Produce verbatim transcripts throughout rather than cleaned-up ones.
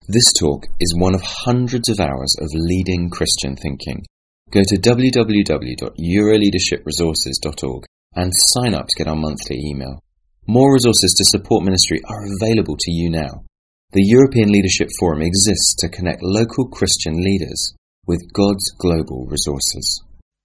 This talk is one of hundreds of hours of leading Christian thinking. Go to w w w dot euro leadership resources dot org and sign up to get our monthly email. More resources to support ministry are available to you now. The European Leadership Forum exists to connect local Christian leaders with God's global resources.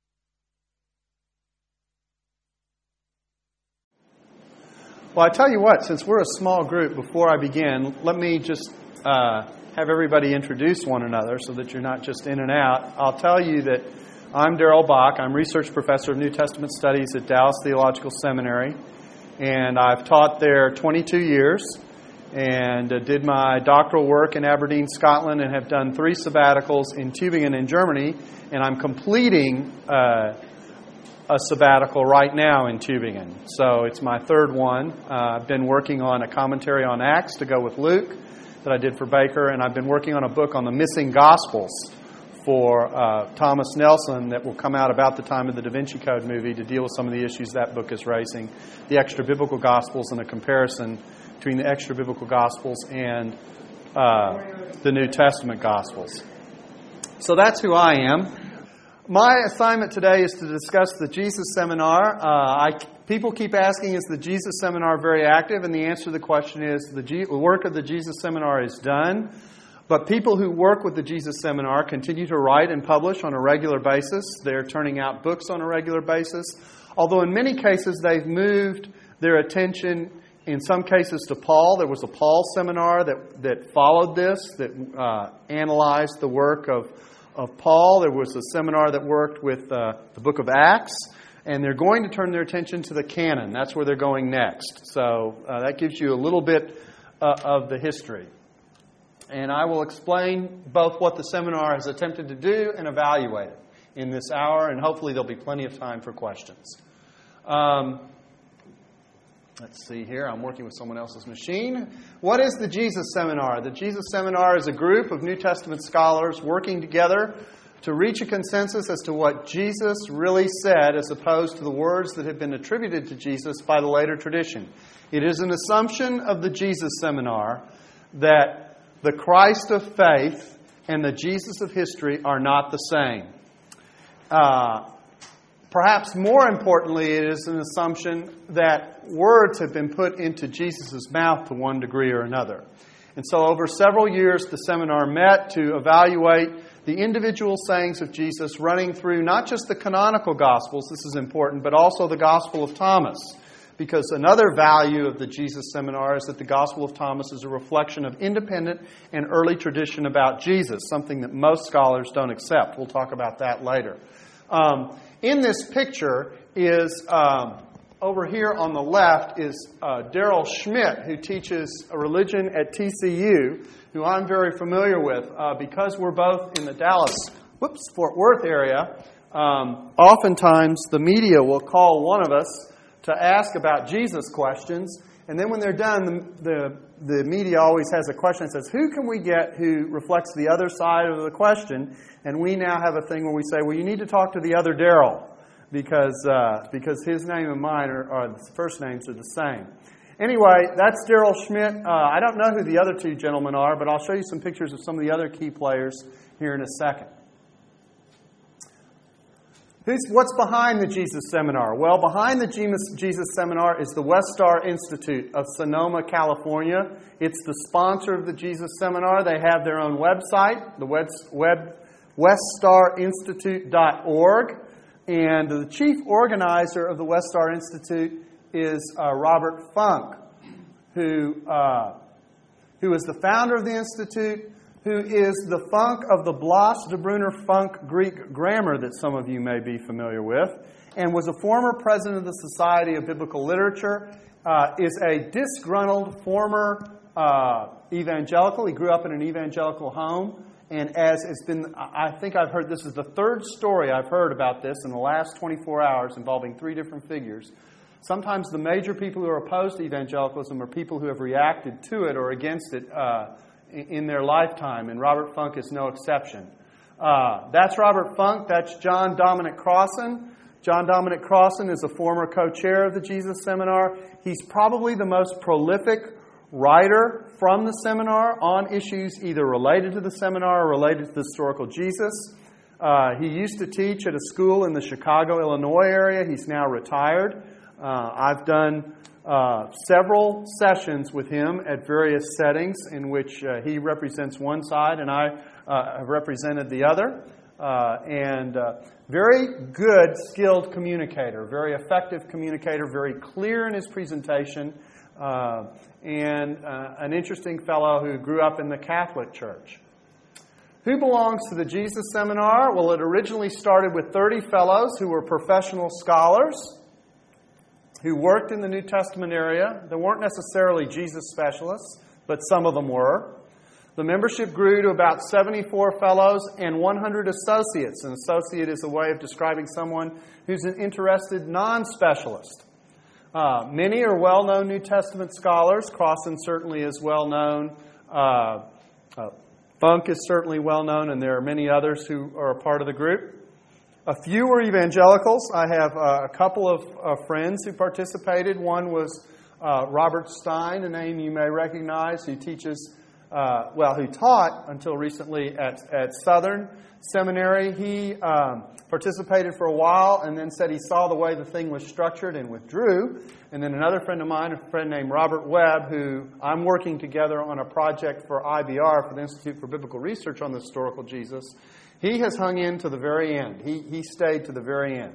Well, I tell you what, since we're a small group, before I begin, let me just uh, have everybody introduce one another so that you're not just in and out. I'll tell you that I'm Darrell Bach. I'm Research Professor of New Testament Studies at Dallas Theological Seminary, and I've taught there twenty-two years and uh, did my doctoral work in Aberdeen, Scotland, and have done three sabbaticals in Tübingen in Germany, and I'm completing uh, a sabbatical right now in Tübingen. So it's my third one. Uh, I've been working on a commentary on Acts to go with Luke that I did for Baker, and I've been working on a book on the missing Gospels for uh, Thomas Nelson that will come out about the time of the Da Vinci Code movie to deal with some of the issues that book is raising, the extra-biblical Gospels and a comparison between the extra-biblical Gospels and uh, the New Testament Gospels. So that's who I am. My assignment today is to discuss the Jesus Seminar. Uh, I, people keep asking, is the Jesus Seminar very active? And the answer to the question is, the, G, the work of the Jesus Seminar is done. But people who work with the Jesus Seminar continue to write and publish on a regular basis. They're turning out books on a regular basis. Although in many cases they've moved their attention, in some cases, to Paul. There was a Paul Seminar that, that followed this, that uh, analyzed the work of of Paul. There was a seminar that worked with uh, the book of Acts, and they're going to turn their attention to the canon. That's where they're going next. So uh, that gives you a little bit uh, of the history. And I will explain both what the seminar has attempted to do and evaluate it in this hour, and hopefully there'll be plenty of time for questions. Um, Let's see here. I'm working with someone else's machine. What is the Jesus Seminar? The Jesus Seminar is a group of New Testament scholars working together to reach a consensus as to what Jesus really said as opposed to the words that have been attributed to Jesus by the later tradition. It is an assumption of the Jesus Seminar that the Christ of faith and the Jesus of history are not the same. Uh, Perhaps more importantly, it is an assumption that words have been put into Jesus' mouth to one degree or another. And so over several years, the seminar met to evaluate the individual sayings of Jesus running through not just the canonical Gospels, this is important, but also the Gospel of Thomas. Because another value of the Jesus Seminar is that the Gospel of Thomas is a reflection of independent and early tradition about Jesus, something that most scholars don't accept. We'll talk about that later. Um, in this picture is, um, over here on the left, is uh, Daryl Schmidt, who teaches a religion at T C U, who I'm very familiar with. Uh, because we're both in the Dallas, whoops, Fort Worth area, um, oftentimes the media will call one of us to ask about Jesus questions. And then when they're done, the, the, the media always has a question that says, who can we get who reflects the other side of the question? And we now have a thing where we say, well, you need to talk to the other Daryl, because uh, because his name and mine are, are the first names are the same. Anyway, that's Daryl Schmidt. Uh, I don't know who the other two gentlemen are, but I'll show you some pictures of some of the other key players here in a second. Who's, what's behind the Jesus Seminar? Well, behind the Jesus Seminar is the Westar Institute of Sonoma, California. It's the sponsor of the Jesus Seminar. They have their own website, the web, web westar institute dot org. And the chief organizer of the Westar Institute is uh, Robert Funk, who, uh, who is the founder of the Institute, who is the Funk of the Blas de Brunner Funk Greek grammar that some of you may be familiar with, and was a former president of the Society of Biblical Literature, uh, is a disgruntled former uh, evangelical. He grew up in an evangelical home, and as it's been, I think I've heard, this is the third story I've heard about this in the last twenty-four hours involving three different figures. Sometimes the major people who are opposed to evangelicalism are people who have reacted to it or against it uh, in their lifetime, and Robert Funk is no exception. Uh, that's Robert Funk. That's John Dominic Crossan. John Dominic Crossan is a former co-chair of the Jesus Seminar. He's probably the most prolific writer from the seminar on issues either related to the seminar or related to the historical Jesus. Uh, he used to teach at a school in the Chicago, Illinois area. He's now retired. Uh, I've done uh, several sessions with him at various settings in which uh, he represents one side and I uh, have represented the other. Uh, and uh, very good, skilled communicator, very effective communicator, very clear in his presentation, uh, and uh, an interesting fellow who grew up in the Catholic Church. Who belongs to the Jesus Seminar? Well, it originally started with thirty fellows who were professional scholars who worked in the New Testament area. They weren't necessarily Jesus specialists, but some of them were. The membership grew to about seventy-four fellows and one hundred associates. An associate is a way of describing someone who's an interested non-specialist. Uh, many are well-known New Testament scholars. Crossan certainly is well-known. Uh, uh, Funk is certainly well-known, and there are many others who are a part of the group. A few were evangelicals. I have uh, a couple of uh, friends who participated. One was uh, Robert Stein, a name you may recognize, who teaches, uh, well, who taught until recently at, at Southern Seminary. He um, participated for a while and then said he saw the way the thing was structured and withdrew. And then another friend of mine, a friend named Robert Webb, who I'm working together on a project for I B R, for the Institute for Biblical Research on the Historical Jesus. He has hung in to the very end. He, he stayed to the very end.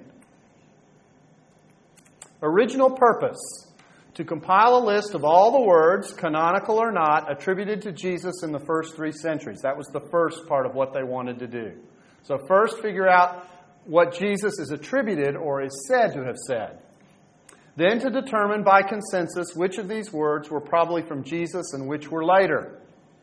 Original purpose: to compile a list of all the words, canonical or not, attributed to Jesus in the first three centuries. That was the first part of what they wanted to do. So first figure out what Jesus is attributed or is said to have said. Then to determine by consensus which of these words were probably from Jesus and which were later.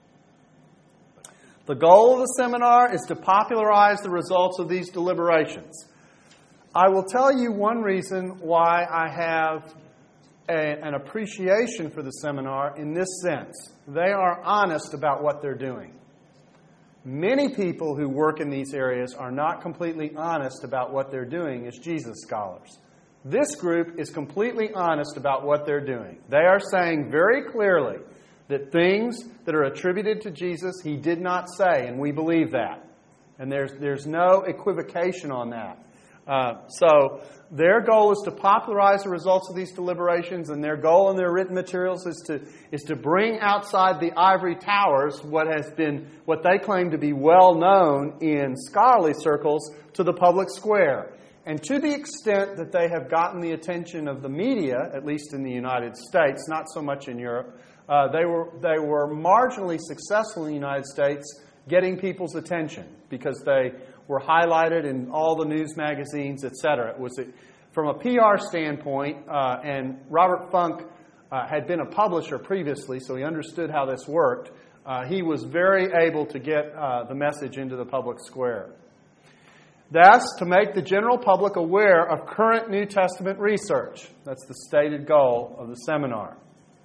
The goal of the seminar is to popularize the results of these deliberations. I will tell you one reason why I have a, an appreciation for the seminar in this sense. They are honest about what they're doing. Many people who work in these areas are not completely honest about what they're doing as Jesus scholars. This group is completely honest about what they're doing. They are saying very clearly that things that are attributed to Jesus, He did not say, and we believe that. And there's there's no equivocation on that. Uh, so their goal is to popularize the results of these deliberations, and their goal in their written materials is to is to bring outside the ivory towers what has been what they claim to be well known in scholarly circles to the public square. And to the extent that they have gotten the attention of the media, at least in the United States, not so much in Europe, uh, they were they were marginally successful in the United States getting people's attention because they were highlighted in all the news magazines, et cetera. It was a, from a P R standpoint, uh, and Robert Funk uh, had been a publisher previously, so he understood how this worked. Uh, he was very able to get uh, the message into the public square. Thus, to make the general public aware of current New Testament research. That's the stated goal of the seminar.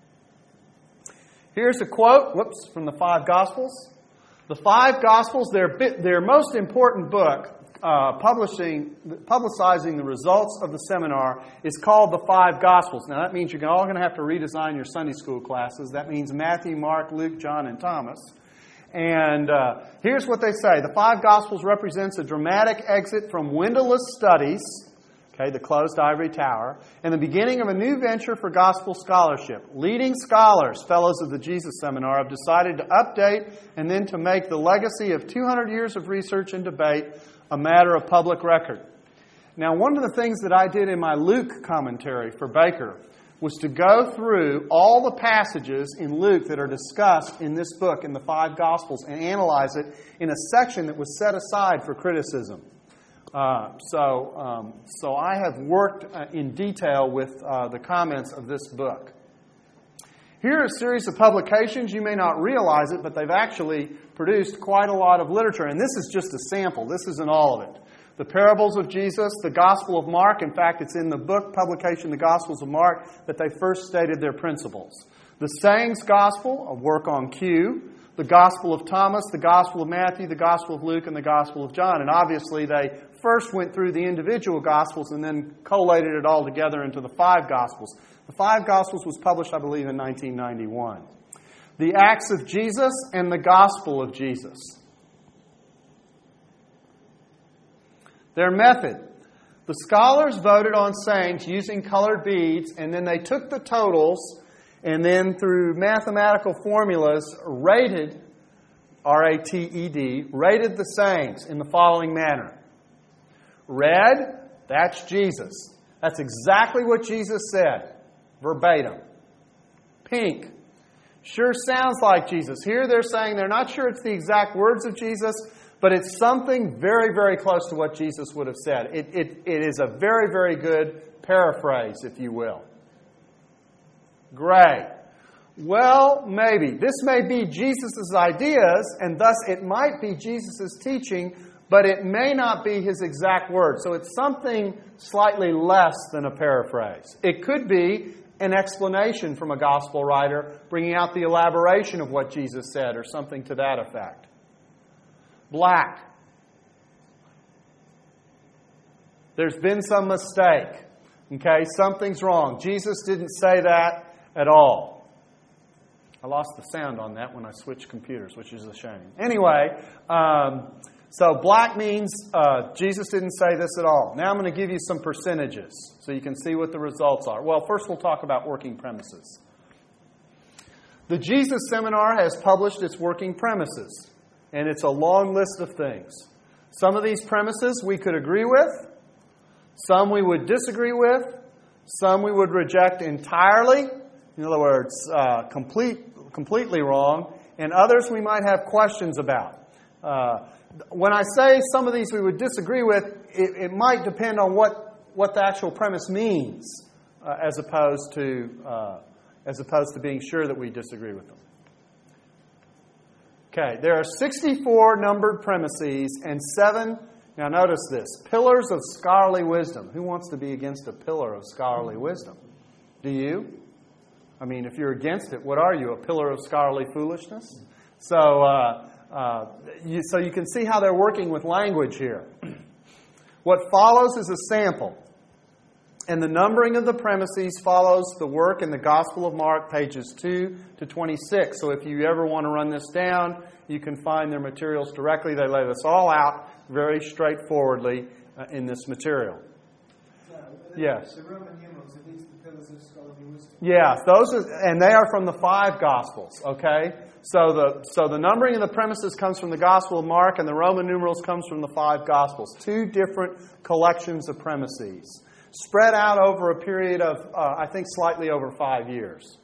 Here's a quote, whoops, from the Five Gospels. The Five Gospels, their, their most important book, uh, publishing, publicizing the results of the seminar, is called The Five Gospels. Now, that means you're all going to have to redesign your Sunday school classes. That means Matthew, Mark, Luke, John, and Thomas. And uh, here's what they say. The Five Gospels represents a dramatic exit from windowless studies, okay, the closed ivory tower, and the beginning of a new venture for gospel scholarship. Leading scholars, fellows of the Jesus Seminar, have decided to update and then to make the legacy of two hundred years of research and debate a matter of public record. Now, one of the things that I did in my Luke commentary for Baker was to go through all the passages in Luke that are discussed in this book, in the Five Gospels, and analyze it in a section that was set aside for criticism. Uh, so, um, so I have worked uh, in detail with uh, the comments of this book. Here are a series of publications. You may not realize it, but they've actually produced quite a lot of literature. And this is just a sample. This isn't all of it. The Parables of Jesus, the Gospel of Mark. In fact, it's in the book publication, The Gospels of Mark, that they first stated their principles. The Sayings Gospel, a work on Q. The Gospel of Thomas, the Gospel of Matthew, the Gospel of Luke, and the Gospel of John. And obviously, they first went through the individual Gospels and then collated it all together into the five Gospels. The Five Gospels was published, I believe, in nineteen ninety-one. The Acts of Jesus and the Gospel of Jesus. Their method. The scholars voted on sayings using colored beads, and then they took the totals and then through mathematical formulas rated, R A T E D, rated the sayings in the following manner. Red, that's Jesus. That's exactly what Jesus said, verbatim. Pink, sure sounds like Jesus. Here they're saying they're not sure it's the exact words of Jesus, but it's something very, very close to what Jesus would have said. It, it, it is a very, very good paraphrase, if you will. Gray. Well, maybe. This may be Jesus' ideas, and thus it might be Jesus' teaching, but it may not be his exact words. So it's something slightly less than a paraphrase. It could be an explanation from a gospel writer, bringing out the elaboration of what Jesus said, or something to that effect. Black. There's been some mistake. Okay, something's wrong. Jesus didn't say that at all. I lost the sound on that when I switched computers, which is a shame. Anyway, um, so black means uh, Jesus didn't say this at all. Now I'm going to give you some percentages so you can see what the results are. Well, first we'll talk about working premises. The Jesus Seminar has published its working premises, and it's a long list of things. Some of these premises we could agree with, some we would disagree with, some we would reject entirely, in other words, uh, complete, completely wrong, and others we might have questions about. Uh, when I say some of these we would disagree with, it, it might depend on what, what the actual premise means, uh, as opposed to uh, as opposed to being sure that we disagree with them. Okay, there are sixty-four numbered premises and seven, now notice this, pillars of scholarly wisdom. Who wants to be against a pillar of scholarly wisdom? Do you? I mean, if you're against it, what are you, a pillar of scholarly foolishness? So, uh, uh, you, so you can see how they're working with language here. What follows is a sample. And the numbering of the premises follows the work in the Gospel of Mark, pages two to twenty-six. So if you ever want to run this down, you can find their materials directly. They lay this all out very straightforwardly uh, in this material. Uh, yes? The Roman numerals, are these the pillars of scholarly wisdom? Yeah, those are, and they are from the five Gospels, okay? So the so the numbering of the premises comes from the Gospel of Mark, and the Roman numerals comes from the five Gospels. Two different collections of premises, spread out over a period of, uh, I think, slightly over five years.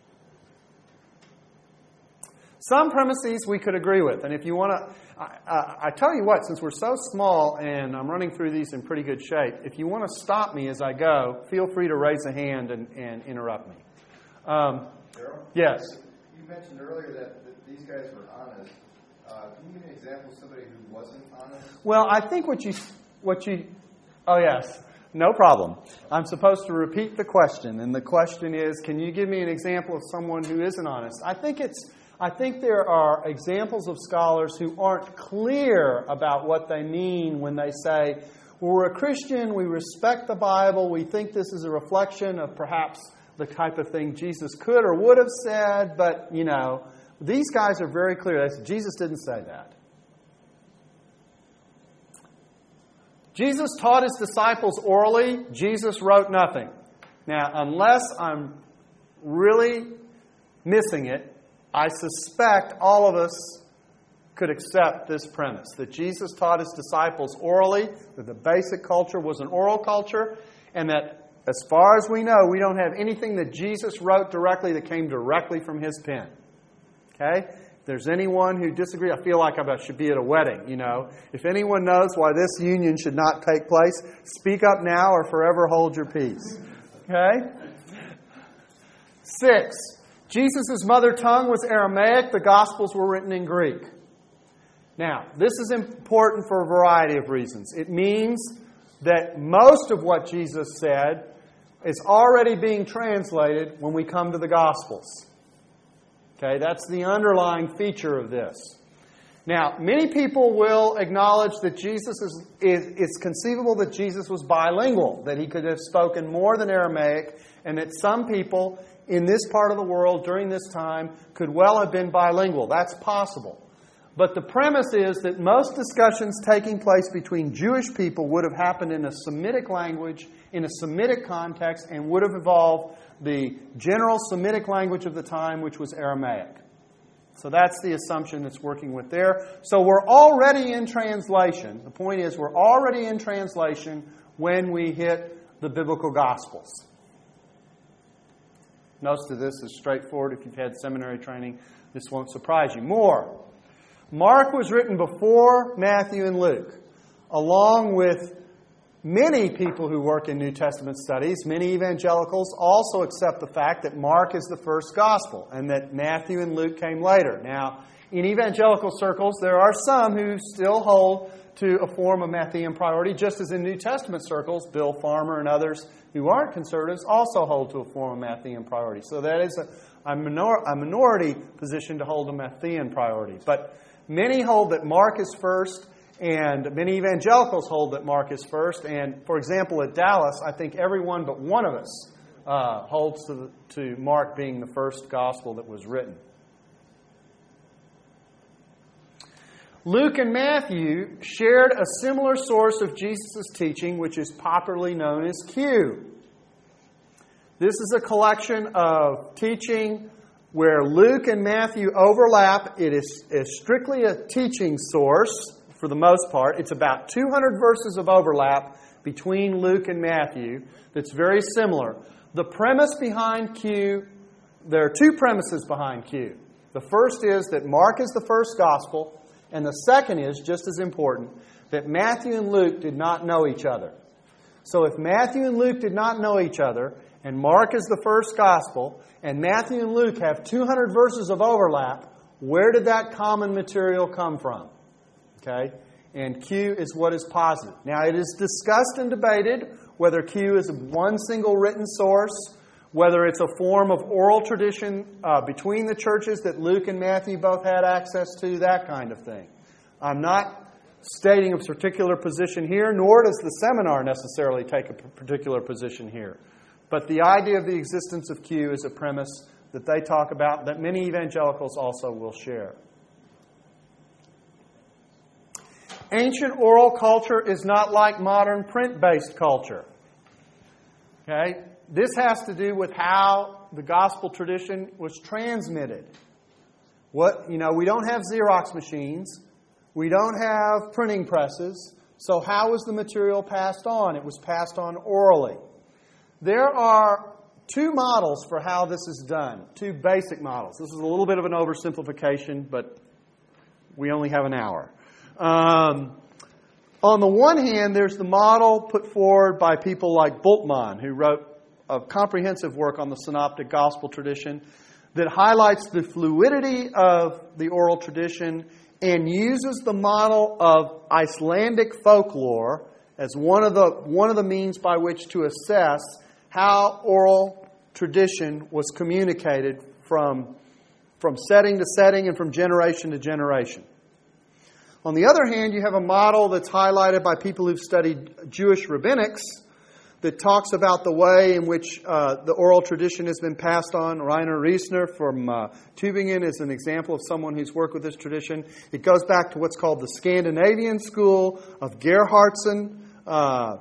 Some premises we could agree with. And if you want to, I, I, I tell you what, since we're so small and I'm running through these in pretty good shape, if you want to stop me as I go, feel free to raise a hand and, and interrupt me. Um, Daryl? yes? You mentioned earlier that, that these guys were honest. Uh, can you give me an example of somebody who wasn't honest? Well, I think what you, what you, oh yes. No problem. I'm supposed to repeat the question, and the question is, can you give me an example of someone who isn't honest? I think it's, I think there are examples of scholars who aren't clear about what they mean when they say, well, we're a Christian, we respect the Bible, we think this is a reflection of perhaps the type of thing Jesus could or would have said, but, you know, these guys are very clear. They say, Jesus didn't say that. Jesus taught his disciples orally. Jesus wrote nothing. Now, unless I'm really missing it, I suspect all of us could accept this premise, that Jesus taught his disciples orally, that the basic culture was an oral culture, and that as far as we know, we don't have anything that Jesus wrote directly that came directly from his pen. Okay? If there's anyone who disagrees, I feel like I should be at a wedding, you know. If anyone knows why this union should not take place, speak up now or forever hold your peace. Okay? Six, Jesus' mother tongue was Aramaic. The Gospels were written in Greek. Now, this is important for a variety of reasons. It means that most of what Jesus said is already being translated when we come to the Gospels. Okay, that's the underlying feature of this. Now, many people will acknowledge that Jesus is, is, it's conceivable that Jesus was bilingual, that he could have spoken more than Aramaic, and that some people in this part of the world during this time could well have been bilingual. That's possible. But the premise is that most discussions taking place between Jewish people would have happened in a Semitic language, in a Semitic context, and would have involved the general Semitic language of the time, which was Aramaic. So that's the assumption that's working with there. So we're already in translation. The point is we're already in translation when we hit the biblical Gospels. Most of this is straightforward. If you've had seminary training, this won't surprise you. More. Mark was written before Matthew and Luke, along with many people who work in New Testament studies. Many evangelicals also accept the fact that Mark is the first gospel and that Matthew and Luke came later. Now, in evangelical circles, there are some who still hold to a form of Matthean priority, just as in New Testament circles, Bill Farmer and others who aren't conservatives also hold to a form of Matthean priority. So that is a, a, minor, a minority position to hold a Matthean priority. But many hold that Mark is first, and many evangelicals hold that Mark is first. And, for example, at Dallas, I think everyone but one of us uh, holds to, to Mark being the first gospel that was written. Luke and Matthew shared a similar source of Jesus' teaching, which is popularly known as Q. This is a collection of teaching where Luke and Matthew overlap. It is, is strictly a teaching source for the most part. It's about two hundred verses of overlap between Luke and Matthew that's very similar. The premise behind Q, there are two premises behind Q. The first is that Mark is the first gospel, and the second is, just as important, that Matthew and Luke did not know each other. So if Matthew and Luke did not know each other, and Mark is the first gospel, and Matthew and Luke have two hundred verses of overlap, where did that common material come from? Okay? And Q is what is posited. Now, it is discussed and debated whether Q is one single written source, whether it's a form of oral tradition uh, between the churches that Luke and Matthew both had access to, that kind of thing. I'm not stating a particular position here, nor does the seminar necessarily take a particular position here. But the idea of the existence of Q is a premise that they talk about, that many evangelicals also will share. Ancient oral culture is not like modern print-based culture. Okay? This has to do with how the gospel tradition was transmitted. What, you know, we don't have Xerox machines. We don't have printing presses. So how was the material passed on? It was passed on orally. There are two models for how this is done. Two basic models. This is a little bit of an oversimplification, but we only have an hour. Um, on the one hand, there's the model put forward by people like Bultmann, who wrote a comprehensive work on the synoptic gospel tradition that highlights the fluidity of the oral tradition and uses the model of Icelandic folklore as one of the one of the means by which to assess how oral tradition was communicated from, from setting to setting and from generation to generation. On the other hand, you have a model that's highlighted by people who've studied Jewish rabbinics that talks about the way in which uh, the oral tradition has been passed on. Rainer Riesner from uh, Tübingen is an example of someone who's worked with this tradition. It goes back to what's called the Scandinavian school of Gerhardsen uh,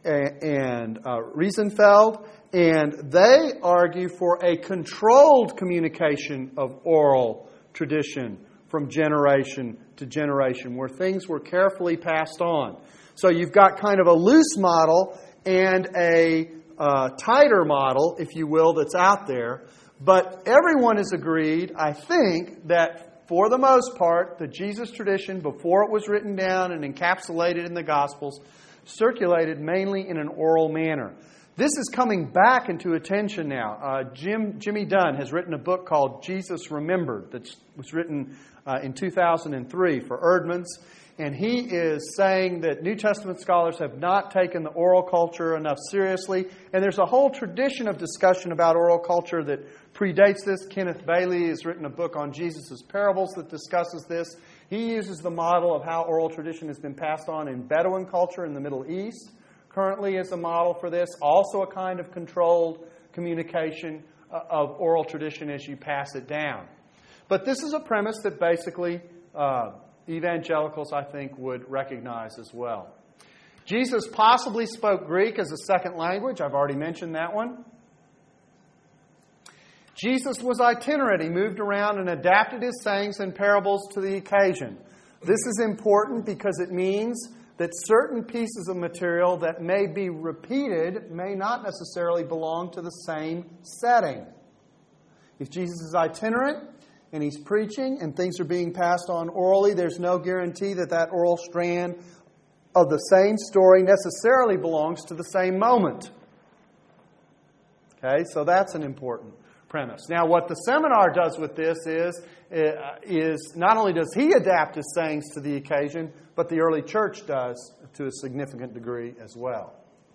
and uh, Riesenfeld, and they argue for a controlled communication of oral tradition from generation to generation, where things were carefully passed on. So you've got kind of a loose model and a uh, tighter model, if you will, that's out there. But everyone has agreed, I think, that for the most part, the Jesus tradition, before it was written down and encapsulated in the Gospels, circulated mainly in an oral manner. This is coming back into attention now. Uh, Jim Jimmy Dunn has written a book called Jesus Remembered that was written uh, in two thousand three for Erdman's. And he is saying that New Testament scholars have not taken the oral culture enough seriously. And there's a whole tradition of discussion about oral culture that predates this. Kenneth Bailey has written a book on Jesus' parables that discusses this. He He uses the model of how oral tradition has been passed on in Bedouin culture in the Middle East, currently as a model for this, also a kind of controlled communication of oral tradition as you pass it down. But this is a premise that basically uh, evangelicals, I think, would recognize as well. Jesus possibly spoke Greek as a second language. I've already mentioned that one. Jesus was itinerant. He moved around and adapted his sayings and parables to the occasion. This is important because it means that certain pieces of material that may be repeated may not necessarily belong to the same setting. If Jesus is itinerant and he's preaching and things are being passed on orally, there's no guarantee that that oral strand of the same story necessarily belongs to the same moment. Okay, so that's an important premise. Now, what the seminar does with this is, is not only does he adapt his sayings to the occasion, but the early church does to a significant degree as well.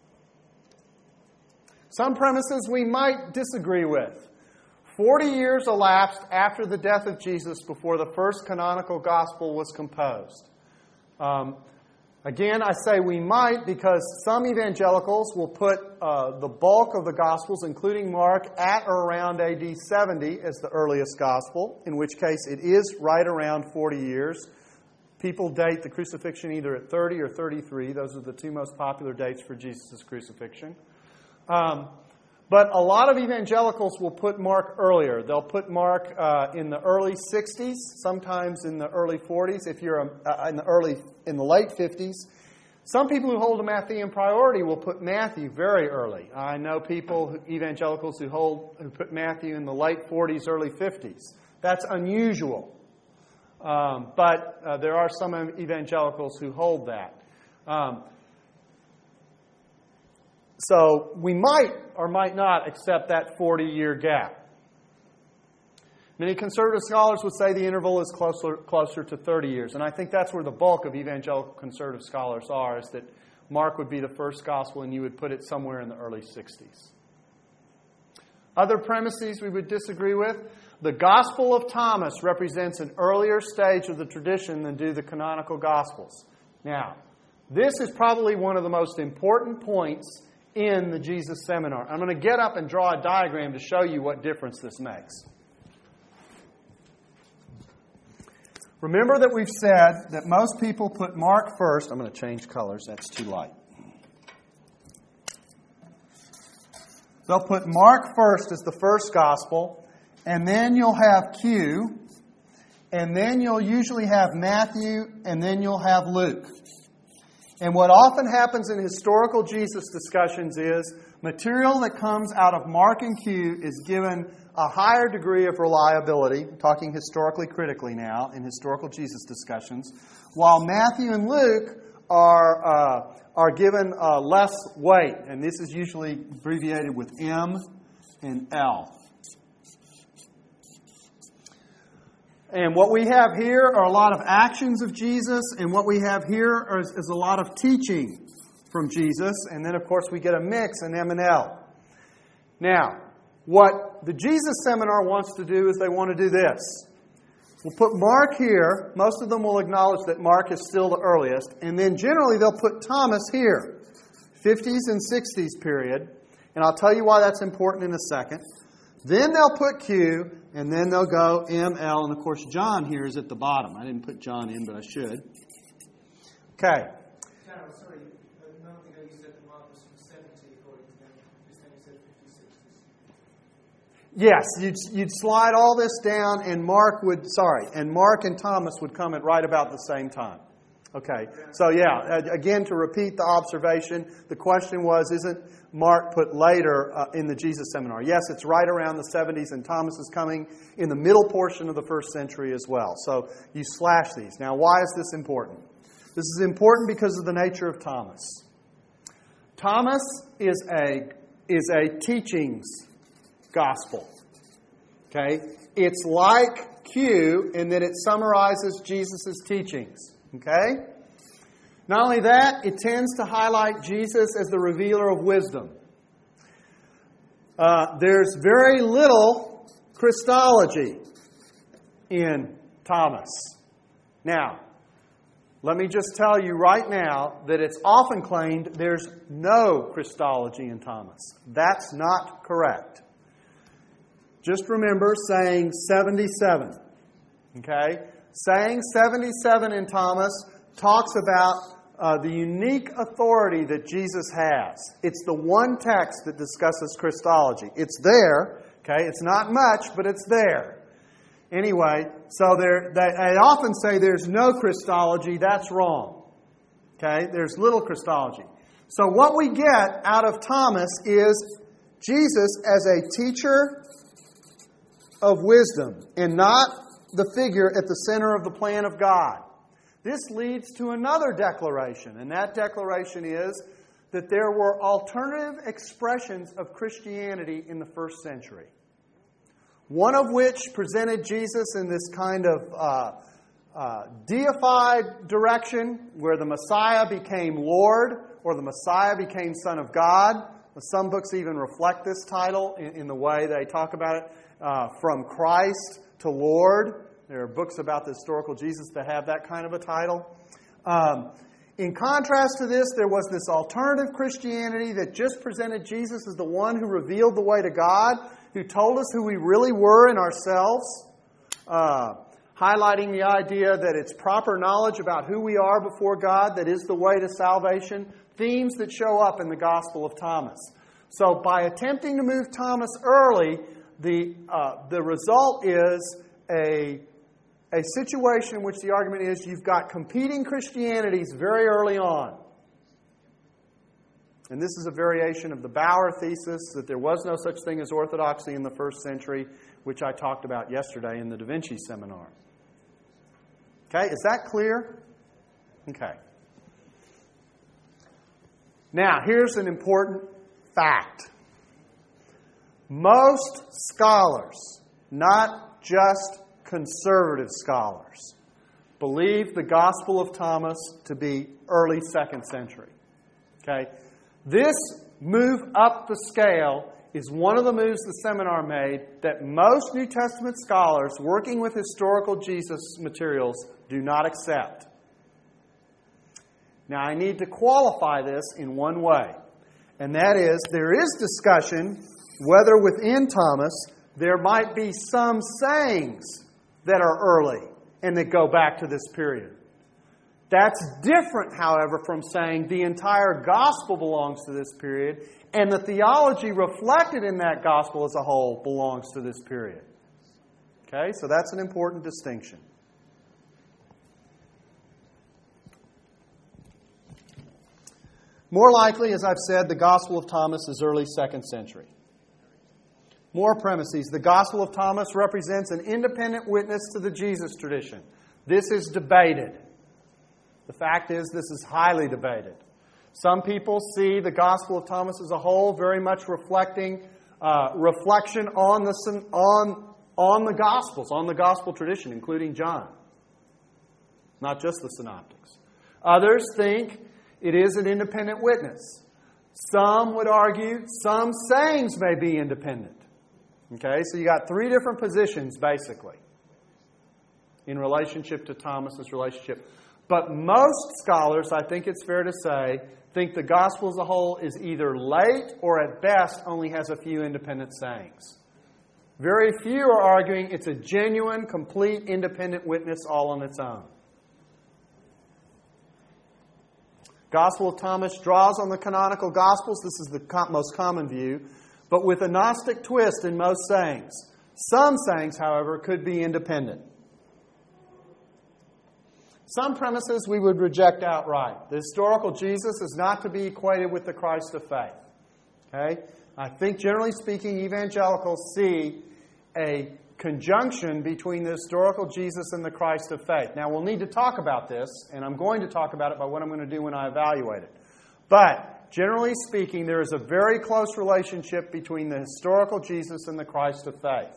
Some premises we might disagree with. Forty years elapsed after the death of Jesus before the first canonical gospel was composed. Um, Again, I say we might because some evangelicals will put uh, the bulk of the Gospels, including Mark, at or around A D seventy as the earliest Gospel, in which case it is right around forty years. People date the crucifixion either at thirty or thirty-three. Those are the two most popular dates for Jesus' crucifixion. Um, but a lot of evangelicals will put Mark earlier. They'll put Mark uh, in the early sixties, sometimes in the early forties. If you're a, uh, in the early, in the late fifties, some people who hold a Matthean priority will put Matthew very early. I know people, evangelicals, who hold who put Matthew in the late forties, early fifties. That's unusual, um, but uh, there are some evangelicals who hold that. Um, So we might or might not accept that forty-year gap. Many conservative scholars would say the interval is closer, closer to thirty years. And I think that's where the bulk of evangelical conservative scholars are, is that Mark would be the first gospel and you would put it somewhere in the early sixties. Other premises we would disagree with. The Gospel of Thomas represents an earlier stage of the tradition than do the canonical Gospels. Now, this is probably one of the most important points in the Jesus Seminar. I'm going to get up and draw a diagram to show you what difference this makes. Remember that we've said that most people put Mark first. I'm going to change colors. That's too light. They'll put Mark first as the first gospel, and then you'll have Q, and then you'll usually have Matthew, and then you'll have Luke. And what often happens in historical Jesus discussions is material that comes out of Mark and Q is given a higher degree of reliability, talking historically critically now in historical Jesus discussions, while Matthew and Luke are uh, are given uh, less weight. And this is usually abbreviated with M and L. And what we have here are a lot of actions of Jesus, and what we have here is, is a lot of teaching from Jesus. And then, of course, we get a mix in M and L. Now, what the Jesus Seminar wants to do is they want to do this. We'll put Mark here. Most of them will acknowledge that Mark is still the earliest. And then generally they'll put Thomas here, fifties and sixties period. And I'll tell you why that's important in a second. Then they'll put Q, and then they'll go M, L, and of course John here is at the bottom. I didn't put John in, but I should. Okay. Carol, sorry, a moment ago you said that Mark was from seventy according to them. This time you said fifties, sixties. Yes, you'd, you'd slide all this down, and Mark would, sorry, and Mark and Thomas would come at right about the same time. Okay, so yeah, again, to repeat the observation, the question was, isn't Mark put later uh, in the Jesus Seminar? Yes, it's right around the seventies, and Thomas is coming in the middle portion of the first century as well. So you slash these. Now, why is this important? This is important because of the nature of Thomas. Thomas is a, is a teachings gospel. Okay? It's like Q in that it summarizes Jesus' teachings. Okay? Not only that, it tends to highlight Jesus as the revealer of wisdom. Uh, there's very little Christology in Thomas. Now, let me just tell you right now that it's often claimed there's no Christology in Thomas. That's not correct. Just remember saying seventy-seven. Okay? Saying seventy-seven in Thomas talks about uh, the unique authority that Jesus has. It's the one text that discusses Christology. It's there. Okay? It's not much, but it's there. Anyway, so there, they, they often say there's no Christology. That's wrong. Okay? There's little Christology. So what we get out of Thomas is Jesus as a teacher of wisdom and not the figure at the center of the plan of God. This leads to another declaration, and that declaration is that there were alternative expressions of Christianity in the first century. One of which presented Jesus in this kind of uh, uh, deified direction where the Messiah became Lord or the Messiah became Son of God. Some books even reflect this title in, in the way they talk about it, uh, from Christ to Lord. There are books about the historical Jesus that have that kind of a title. Um, in contrast to this, there was this alternative Christianity that just presented Jesus as the one who revealed the way to God, who told us who we really were in ourselves, uh, highlighting the idea that it's proper knowledge about who we are before God that is the way to salvation, themes that show up in the Gospel of Thomas. So by attempting to move Thomas early, the uh, the result is a, a situation in which the argument is you've got competing Christianities very early on. And this is a variation of the Bauer thesis that there was no such thing as orthodoxy in the first century, which I talked about yesterday in the Da Vinci seminar. Okay, is that clear? Okay. Now, here's an important fact. Most scholars, not just conservative scholars, believe the Gospel of Thomas to be early second century. Okay? This move up the scale is one of the moves the seminar made that most New Testament scholars working with historical Jesus materials do not accept. Now, I need to qualify this in one way, and that is there is discussion whether within Thomas there might be some sayings that are early and that go back to this period. That's different, however, from saying the entire gospel belongs to this period and the theology reflected in that gospel as a whole belongs to this period. Okay, so that's an important distinction. More likely, as I've said, the Gospel of Thomas is early second century. More premises. The Gospel of Thomas represents an independent witness to the Jesus tradition. This is debated. The fact is, this is highly debated. Some people see the Gospel of Thomas as a whole very much reflecting uh, reflection on the on on the Gospels, on the Gospel tradition, including John, not just the Synoptics. Others think it is an independent witness. Some would argue some sayings may be independent. Okay, so you got three different positions, basically, in relationship to Thomas's relationship. But most scholars, I think it's fair to say, think the gospel as a whole is either late or at best only has a few independent sayings. Very few are arguing it's a genuine, complete, independent witness all on its own. Gospel of Thomas draws on the canonical Gospels. This is the most common view, but with a Gnostic twist in most sayings. Some sayings, however, could be independent. Some premises we would reject outright. The historical Jesus is not to be equated with the Christ of faith. Okay? I think, generally speaking, evangelicals see a conjunction between the historical Jesus and the Christ of faith. Now, we'll need to talk about this, and I'm going to talk about it by what I'm going to do when I evaluate it. But, generally speaking, there is a very close relationship between the historical Jesus and the Christ of faith.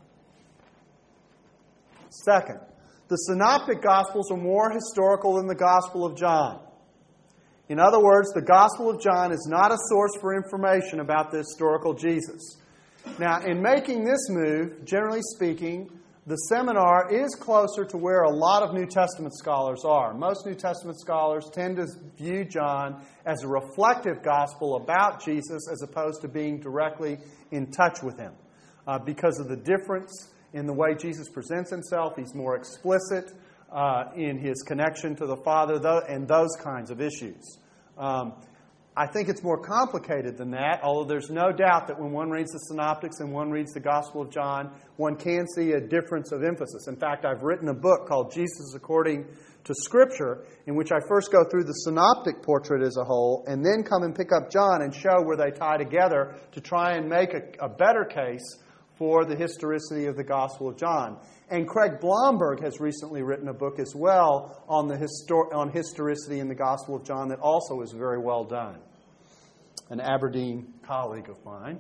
Second, the Synoptic Gospels are more historical than the Gospel of John. In other words, the Gospel of John is not a source for information about the historical Jesus. Now, in making this move, generally speaking, the seminar is closer to where a lot of New Testament scholars are. Most New Testament scholars tend to view John as a reflective gospel about Jesus as opposed to being directly in touch with him. Uh, because of the difference in the way Jesus presents himself, he's more explicit uh, in his connection to the Father and those kinds of issues. Um, I think it's more complicated than that, although there's no doubt that when one reads the Synoptics and one reads the Gospel of John, one can see a difference of emphasis. In fact, I've written a book called Jesus According to Scripture, in which I first go through the Synoptic portrait as a whole, and then come and pick up John and show where they tie together to try and make a, a better case for the historicity of the Gospel of John. And Craig Blomberg has recently written a book as well on the histor- on historicity in the Gospel of John that also is very well done. An Aberdeen colleague of mine.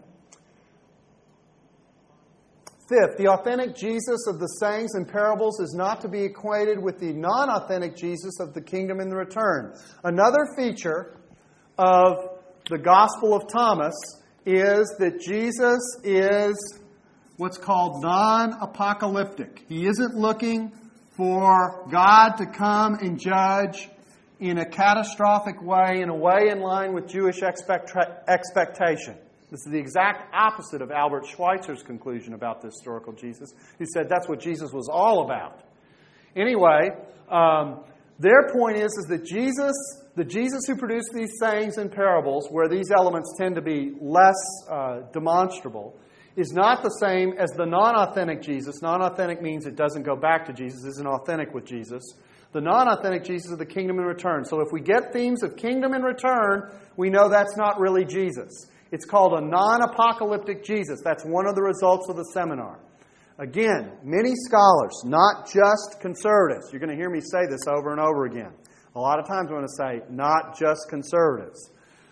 Fifth, the authentic Jesus of the sayings and parables is not to be equated with the non-authentic Jesus of the kingdom in the return. Another feature of the Gospel of Thomas is that Jesus is what's called non-apocalyptic. He isn't looking for God to come and judge in a catastrophic way, in a way in line with Jewish expect- expectation. This is the exact opposite of Albert Schweitzer's conclusion about the historical Jesus, who said that's what Jesus was all about. Anyway, um, their point is, is that Jesus, the Jesus who produced these sayings and parables, where these elements tend to be less uh, demonstrable, is not the same as the non-authentic Jesus. Non-authentic means it doesn't go back to Jesus, isn't authentic with Jesus. The non-authentic Jesus of the kingdom in return. So if we get themes of kingdom in return, we know that's not really Jesus. It's called a non-apocalyptic Jesus. That's one of the results of the seminar. Again, many scholars, not just conservatives. You're going to hear me say this over and over again. A lot of times I'm going to say, not just conservatives.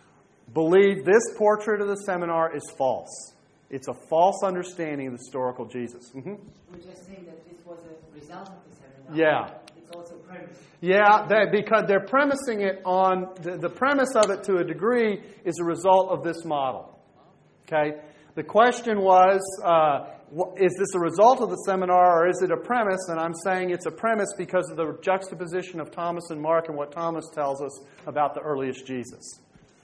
Believe this portrait of the seminar is false. It's a false understanding of the historical Jesus. Mm-hmm. We're just saying that this was a result of the seminar. Yeah. It's also premise. Yeah, they, because they're premising it on, the, the premise of it to a degree is a result of this model. Okay? The question was, uh, is this a result of the seminar or is it a premise? And I'm saying it's a premise because of the juxtaposition of Thomas and Mark and what Thomas tells us about the earliest Jesus.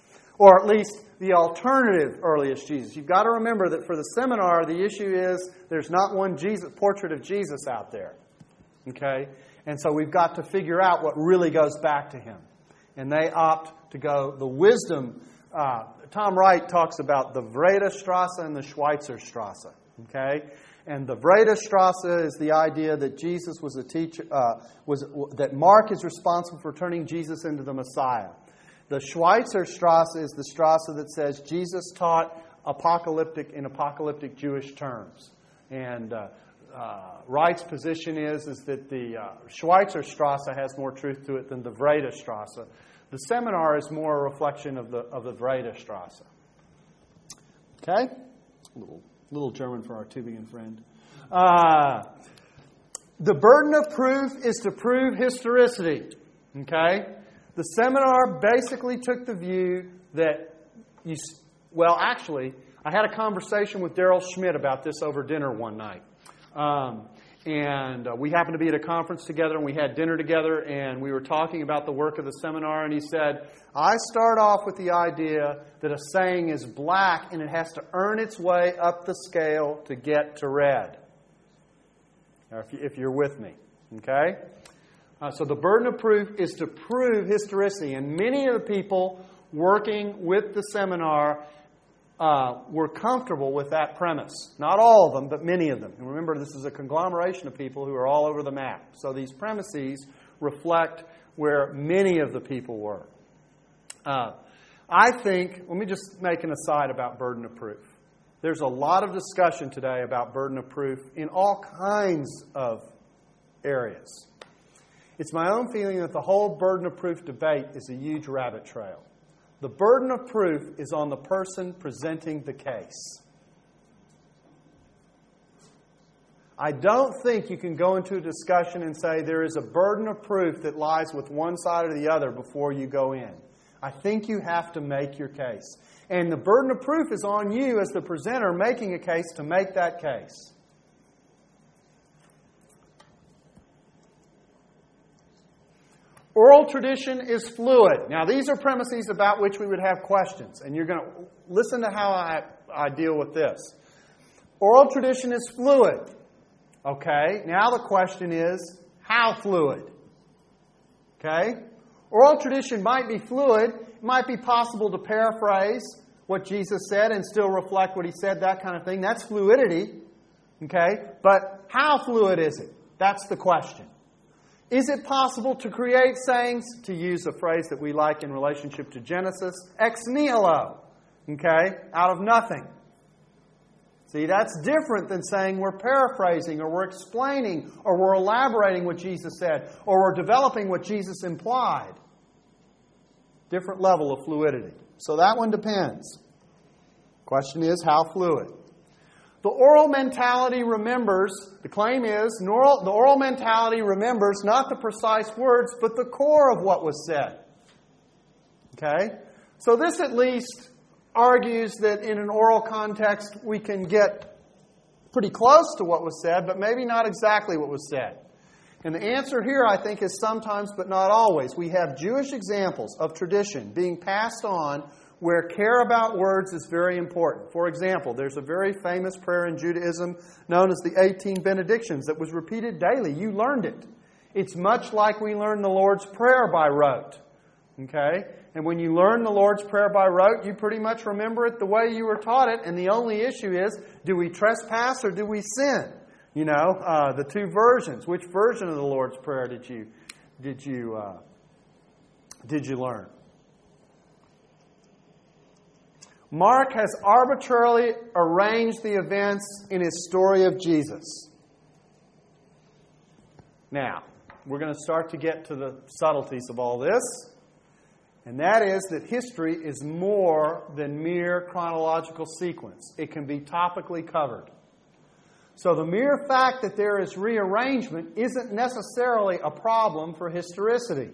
Or at least the alternative earliest Jesus. You've got to remember that for the seminar, the issue is there's not one Jesus, portrait of Jesus out there. Okay? And so we've got to figure out what really goes back to him. And they opt to go the wisdom. Uh, Tom Wright talks about the Vredestrasse and the Schweitzerstrasse. Okay? And the Vredestrasse is the idea that Jesus was a teacher, uh, was that Mark is responsible for turning Jesus into the Messiah. The Schweitzerstrasse is the strasse that says Jesus taught apocalyptic in apocalyptic Jewish terms. And uh, uh, Wright's position is, is that the uh, Schweitzerstrasse has more truth to it than the Vredestrasse. The seminar is more a reflection of the of the Vredestrasse. Okay? A little, little German for our Tübingen friend. Uh, the burden of proof is to prove historicity. Okay? The seminar basically took the view that you, well, actually, I had a conversation with Daryl Schmidt about this over dinner one night. Um, and uh, we happened to be at a conference together, and we had dinner together, and we were talking about the work of the seminar, and he said, I start off with the idea that a saying is black, and it has to earn its way up the scale to get to red. Or if, you, if you're with me, okay? Uh, so the burden of proof is to prove historicity. And many of the people working with the seminar uh, were comfortable with that premise. Not all of them, but many of them. And remember, this is a conglomeration of people who are all over the map. So these premises reflect where many of the people were. Uh, I think, let me just make an aside about burden of proof. There's a lot of discussion today about burden of proof in all kinds of areas. It's my own feeling that the whole burden of proof debate is a huge rabbit trail. The burden of proof is on the person presenting the case. I don't think you can go into a discussion and say there is a burden of proof that lies with one side or the other before you go in. I think you have to make your case. And the burden of proof is on you as the presenter making a case to make that case. Oral tradition is fluid. Now, these are premises about which we would have questions, and you're going to listen to how I, I deal with this. Oral tradition is fluid. Okay, now the question is, how fluid? Okay? Oral tradition might be fluid. It might be possible to paraphrase what Jesus said and still reflect what He said, that kind of thing. That's fluidity. Okay? But how fluid is it? That's the question. Is it possible to create sayings, to use a phrase that we like in relationship to Genesis, ex nihilo, okay, out of nothing? See, that's different than saying we're paraphrasing or we're explaining or we're elaborating what Jesus said or we're developing what Jesus implied. Different level of fluidity. So that one depends. Question is, how fluid? The oral mentality remembers, the claim is, the oral mentality remembers not the precise words, but the core of what was said. Okay? So this at least argues that in an oral context we can get pretty close to what was said, but maybe not exactly what was said. And the answer here, I think, is sometimes, but not always. We have Jewish examples of tradition being passed on where care about words is very important. For example, there's a very famous prayer in Judaism known as the eighteen Benedictions that was repeated daily. You learned it. It's much like we learn the Lord's Prayer by rote. Okay? And when you learn the Lord's Prayer by rote, you pretty much remember it the way you were taught it. And the only issue is, do we trespass or do we sin? You know, uh, the two versions. Which version of the Lord's Prayer did you did you uh, did you learn? Mark has arbitrarily arranged the events in his story of Jesus. Now, we're going to start to get to the subtleties of all this. And that is that history is more than mere chronological sequence. It can be topically covered. So the mere fact that there is rearrangement isn't necessarily a problem for historicity.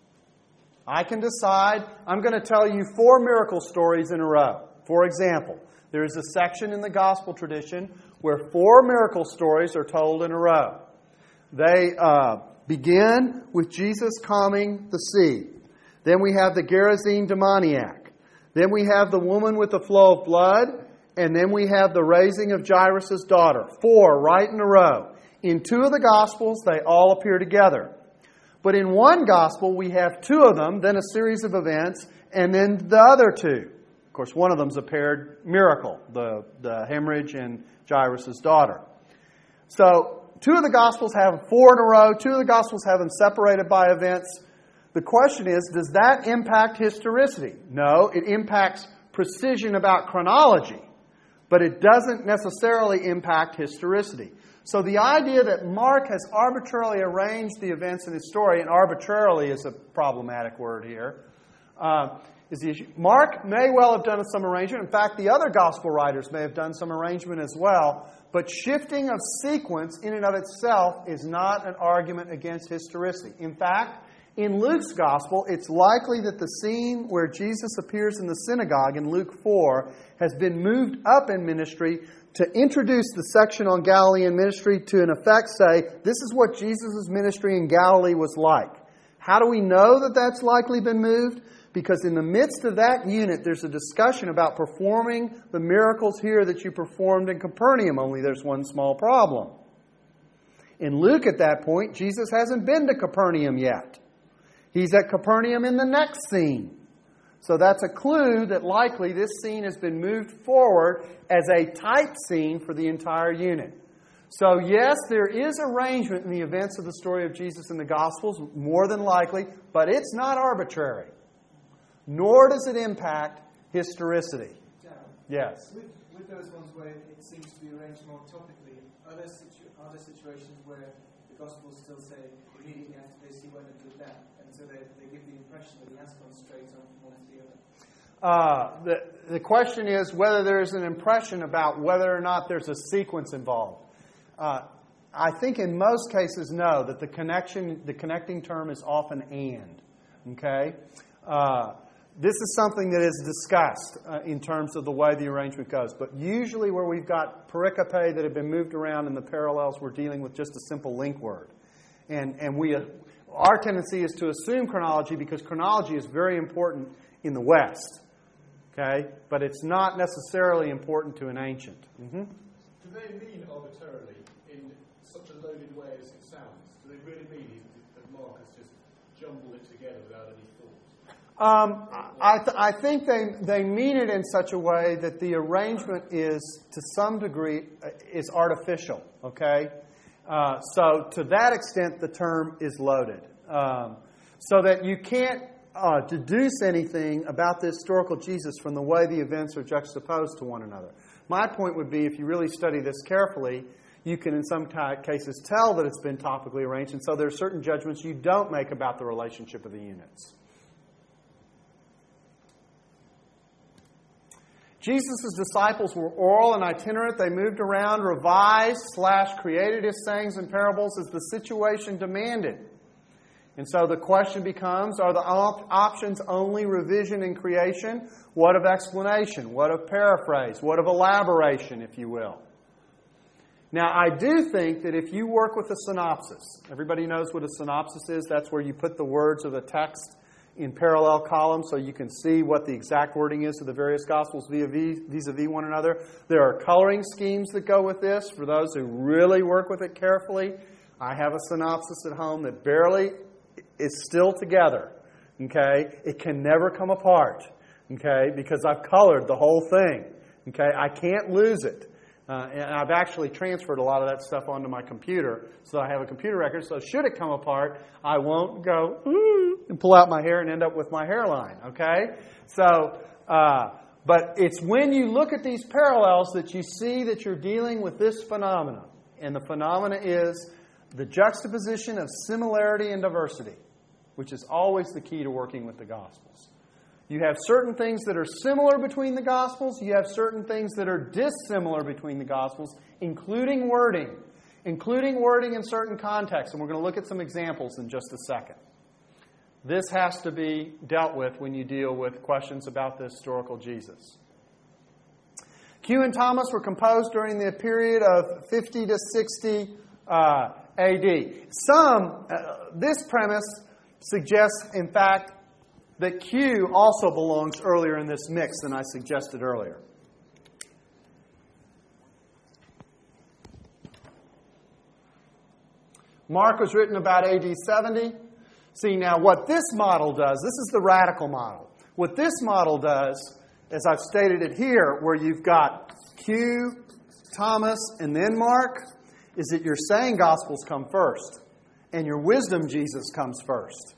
I can decide I'm going to tell you four miracle stories in a row. For example, there is a section in the gospel tradition where four miracle stories are told in a row. They uh, begin with Jesus calming the sea. Then we have the Gerasene demoniac. Then we have the woman with the flow of blood. And then we have the raising of Jairus' daughter. Four right in a row. In two of the Gospels, they all appear together. But in one Gospel, we have two of them, then a series of events, and then the other two. Of course, one of them's a paired miracle, the, the hemorrhage and Jairus' daughter. So, two of the Gospels have four in a row. Two of the Gospels have them separated by events. The question is, does that impact historicity? No, it impacts precision about chronology. But it doesn't necessarily impact historicity. So the idea that Mark has arbitrarily arranged the events in his story, and arbitrarily is a problematic word here, uh, is the issue. Mark may well have done some arrangement. In fact, the other gospel writers may have done some arrangement as well. But shifting of sequence in and of itself is not an argument against historicity. In fact, in Luke's gospel, it's likely that the scene where Jesus appears in the synagogue in Luke four has been moved up in ministry to introduce the section on Galilean ministry to, in effect, say, this is what Jesus' ministry in Galilee was like. How do we know that that's likely been moved? Because in the midst of that unit, there's a discussion about performing the miracles here that you performed in Capernaum, only there's one small problem. In Luke, at that point, Jesus hasn't been to Capernaum yet. He's at Capernaum in the next scene. So that's a clue that likely this scene has been moved forward as a type scene for the entire unit. So yes, there is arrangement in the events of the story of Jesus in the Gospels, more than likely, but it's not arbitrary. Nor does it impact historicity. John, yes? With, with those ones where it seems to be arranged more topically, are there, situ- are there situations where the Gospels still say immediately after this he went and did that? And so they, they give the impression that he has gone straight on from one to the other. Uh, the, the question is whether there's an impression about whether or not there's a sequence involved. Uh, I think in most cases, no, that the connection, the connecting term is often and. Okay? Uh, this is something that is discussed uh, in terms of the way the arrangement goes. But usually where we've got pericope that have been moved around in the parallels, we're dealing with just a simple link word. And, and we... Uh, our tendency is to assume chronology because chronology is very important in the West. Okay? But it's not necessarily important to an ancient. Mm-hmm. Do they mean arbitrarily in such a loaded way as it sounds? Do they really mean that Mark has just jumbled it together without any thought? Um, I, th- I think they, they mean it in such a way that the arrangement is, to some degree, uh, is artificial. Okay? Uh, so to that extent, the term is loaded. Um, so that you can't uh, deduce anything about the historical Jesus from the way the events are juxtaposed to one another. My point would be, if you really study this carefully, you can in some cases tell that it's been topically arranged, and so there are certain judgments you don't make about the relationship of the units. Jesus' disciples were oral and itinerant. They moved around, revised slash created his sayings and parables as the situation demanded. And so the question becomes, are the op- options only revision and creation? What of explanation? What of paraphrase? What of elaboration, if you will? Now, I do think that if you work with a synopsis, everybody knows what a synopsis is. That's where you put the words of the text in parallel columns so you can see what the exact wording is of the various Gospels vis-a-vis one another. There are coloring schemes that go with this for those who really work with it carefully. I have a synopsis at home that barely is still together. Okay? It can never come apart. Okay? Because I've colored the whole thing. Okay? I can't lose it. Uh, and I've actually transferred a lot of that stuff onto my computer, so I have a computer record. So should it come apart, I won't go ooh, and pull out my hair and end up with my hairline. Okay, so uh, but it's when you look at these parallels that you see that you're dealing with this phenomena, and the phenomena is the juxtaposition of similarity and diversity, which is always the key to working with the Gospels. You have certain things that are similar between the Gospels. You have certain things that are dissimilar between the Gospels, including wording. Including wording in certain contexts. And we're going to look at some examples in just a second. This has to be dealt with when you deal with questions about the historical Jesus. Q and Thomas were composed during the period of fifty to sixty uh, A D. Some, uh, this premise suggests, in fact, that Q also belongs earlier in this mix than I suggested earlier. Mark was written about A D seventy. See, now what this model does, this is the radical model. What this model does, as I've stated it here, where you've got Q, Thomas, and then Mark, is that your saying Gospels come first, and your wisdom Jesus comes first.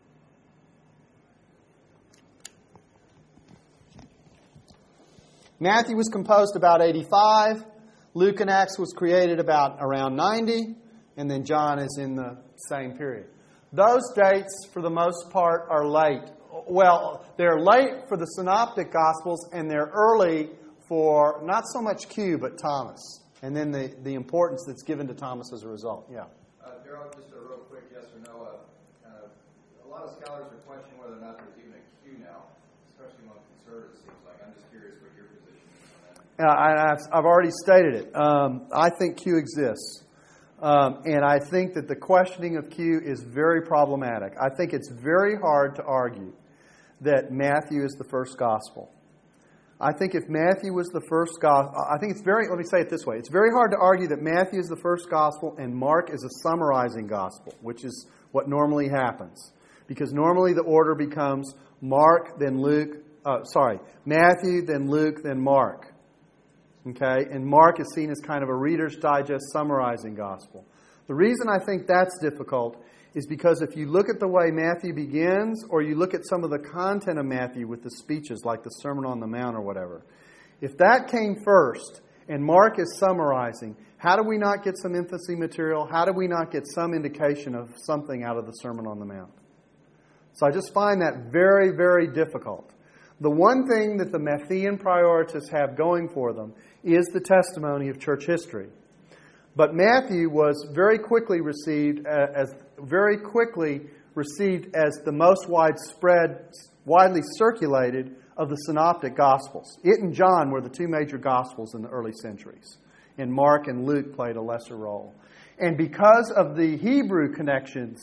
Matthew was composed about eighty-five. Luke and Acts was created about around ninety. And then John is in the same period. Those dates, for the most part, are late. Well, they're late for the Synoptic Gospels, and they're early for not so much Q, but Thomas. And then the, the importance that's given to Thomas as a result. Yeah. Uh, Darrell, just a real quick yes or no. Uh, uh, a lot of scholars are questioning whether or not there's even a Q now, especially among conservatives, it seems like. I'm just curious what your position is on that. Uh, I, I've, I've already stated it. Um, I think Q exists. Um, and I think that the questioning of Q is very problematic. I think it's very hard to argue that Matthew is the first gospel. I think if Matthew was the first gospel, I think it's very, let me say it this way. It's very hard to argue that Matthew is the first gospel and Mark is a summarizing gospel, which is what normally happens. Because normally the order becomes Mark, then Luke, uh, sorry, Matthew, then Luke, then Mark. Okay, and Mark is seen as kind of a Reader's Digest summarizing gospel. The reason I think that's difficult is because if you look at the way Matthew begins, or you look at some of the content of Matthew with the speeches, like the Sermon on the Mount or whatever, if that came first and Mark is summarizing, how do we not get some infancy material? How do we not get some indication of something out of the Sermon on the Mount? So I just find that very, very difficult. The one thing that the Matthean prioritists have going for them is the testimony of church history. But Matthew was very quickly received as very quickly received as the most widespread, widely circulated of the synoptic gospels. It and John were the two major gospels in the early centuries, and Mark and Luke played a lesser role. And because of the Hebrew connections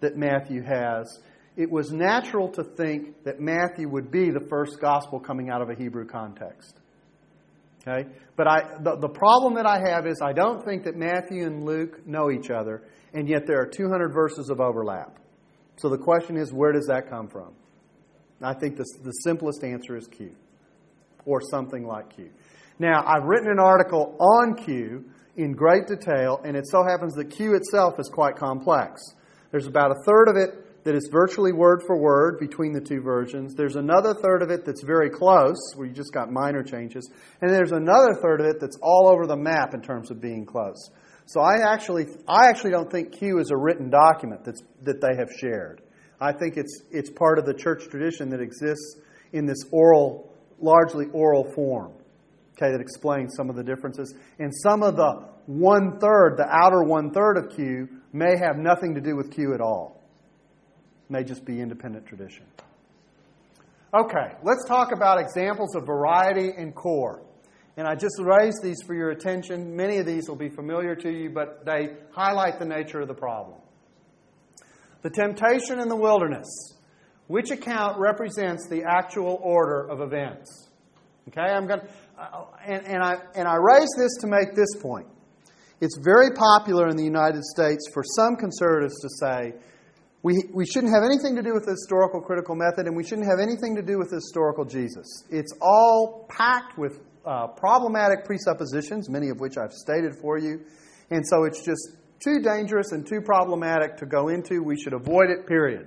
that Matthew has, it was natural to think that Matthew would be the first gospel coming out of a Hebrew context. Okay? But I, the, the problem that I have is I don't think that Matthew and Luke know each other, and yet there are two hundred verses of overlap. So the question is, where does that come from? I think the, the simplest answer is Q, or something like Q. Now, I've written an article on Q in great detail, and it so happens that Q itself is quite complex. There's about a third of it that is virtually word for word between the two versions. There's another third of it that's very close, where you just got minor changes. And there's another third of it that's all over the map in terms of being close. So I actually I actually don't think Q is a written document that's, that they have shared. I think it's it's part of the church tradition that exists in this oral, largely oral form, okay, that explains some of the differences. And some of the one-third, the outer one-third of Q, may have nothing to do with Q at all. May just be independent tradition. Okay, let's talk about examples of variety and core. And I just raised these for your attention. Many of these will be familiar to you, but they highlight the nature of the problem. The temptation in the wilderness. Which account represents the actual order of events? Okay, I'm going to, uh, and, and I and I raise this to make this point. It's very popular in the United States for some conservatives to say, We we shouldn't have anything to do with the historical critical method, and we shouldn't have anything to do with the historical Jesus. It's all packed with uh, problematic presuppositions, many of which I've stated for you. And so it's just too dangerous and too problematic to go into. We should avoid it, period.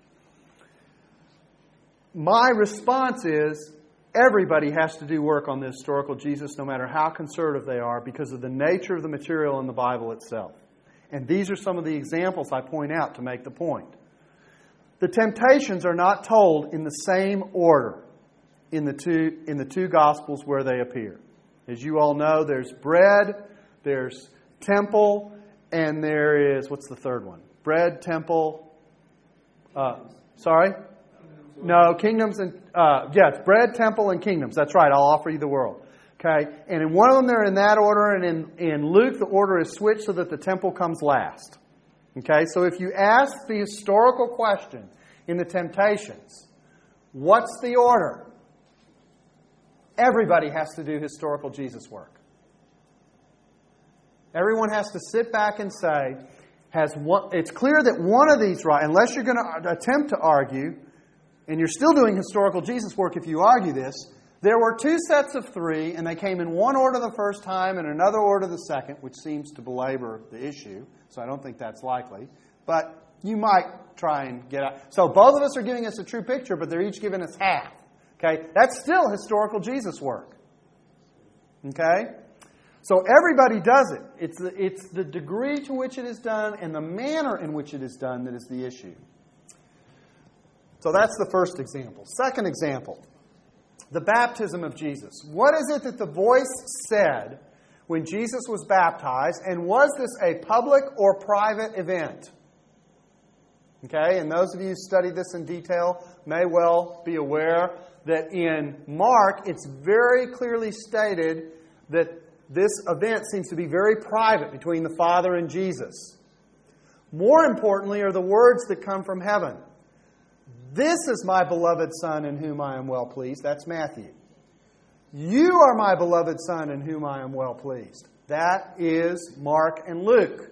My response is, everybody has to do work on the historical Jesus, no matter how conservative they are, because of the nature of the material in the Bible itself. And these are some of the examples I point out to make the point. The temptations are not told in the same order in the two in the two Gospels where they appear. As you all know, there's bread, there's temple, and there is, what's the third one? Bread, temple, uh, sorry? No, kingdoms and, uh, yes, bread, temple, and kingdoms. That's right, I'll offer you the world. Okay, and in one of them they're in that order, and in, in Luke the order is switched so that the temple comes last. Okay, so if you ask the historical question in the temptations, what's the order? Everybody has to do historical Jesus work. Everyone has to sit back and say, has one, it's clear that one of these, right, unless you're going to attempt to argue, and you're still doing historical Jesus work if you argue this, there were two sets of three, and they came in one order the first time and another order the second, which seems to belabor the issue, so I don't think that's likely. But you might try and get out. So both of us are giving us a true picture, but they're each giving us half. Okay? That's still historical Jesus work. Okay? So everybody does it. It's the, it's the degree to which it is done and the manner in which it is done that is the issue. So that's the first example. Second example. The baptism of Jesus. What is it that the voice said when Jesus was baptized? And was this a public or private event? Okay, and those of you who studied this in detail may well be aware that in Mark, it's very clearly stated that this event seems to be very private between the Father and Jesus. More importantly are the words that come from heaven. This is my beloved Son in whom I am well pleased. That's Matthew. You are my beloved Son in whom I am well pleased. That is Mark and Luke.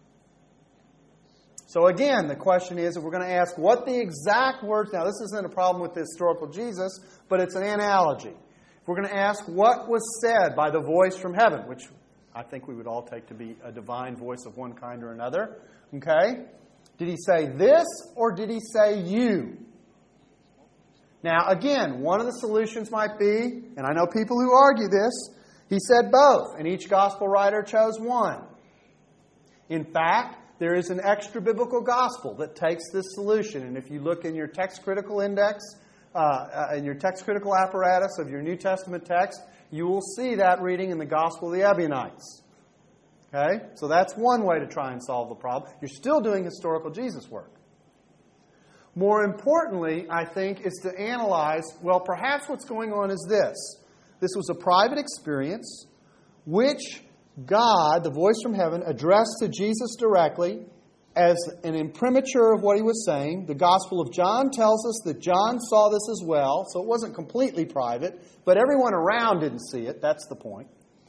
So again, the question is, if we're going to ask what the exact words... Now, this isn't a problem with the historical Jesus, but it's an analogy. If we're going to ask what was said by the voice from heaven, which I think we would all take to be a divine voice of one kind or another, okay? Did he say this or did he say you? Now, again, one of the solutions might be, and I know people who argue this, he said both, and each gospel writer chose one. In fact, there is an extra biblical gospel that takes this solution, and if you look in your text critical index, uh, in your text critical apparatus of your New Testament text, you will see that reading in the Gospel of the Ebionites. Okay? So that's one way to try and solve the problem. You're still doing historical Jesus work. More importantly, I think, is to analyze, well, perhaps what's going on is this. This was a private experience which God, the voice from heaven, addressed to Jesus directly, as an imprimatur of what he was saying. The Gospel of John tells us that John saw this as well, so it wasn't completely private, but everyone around didn't see it. That's the point.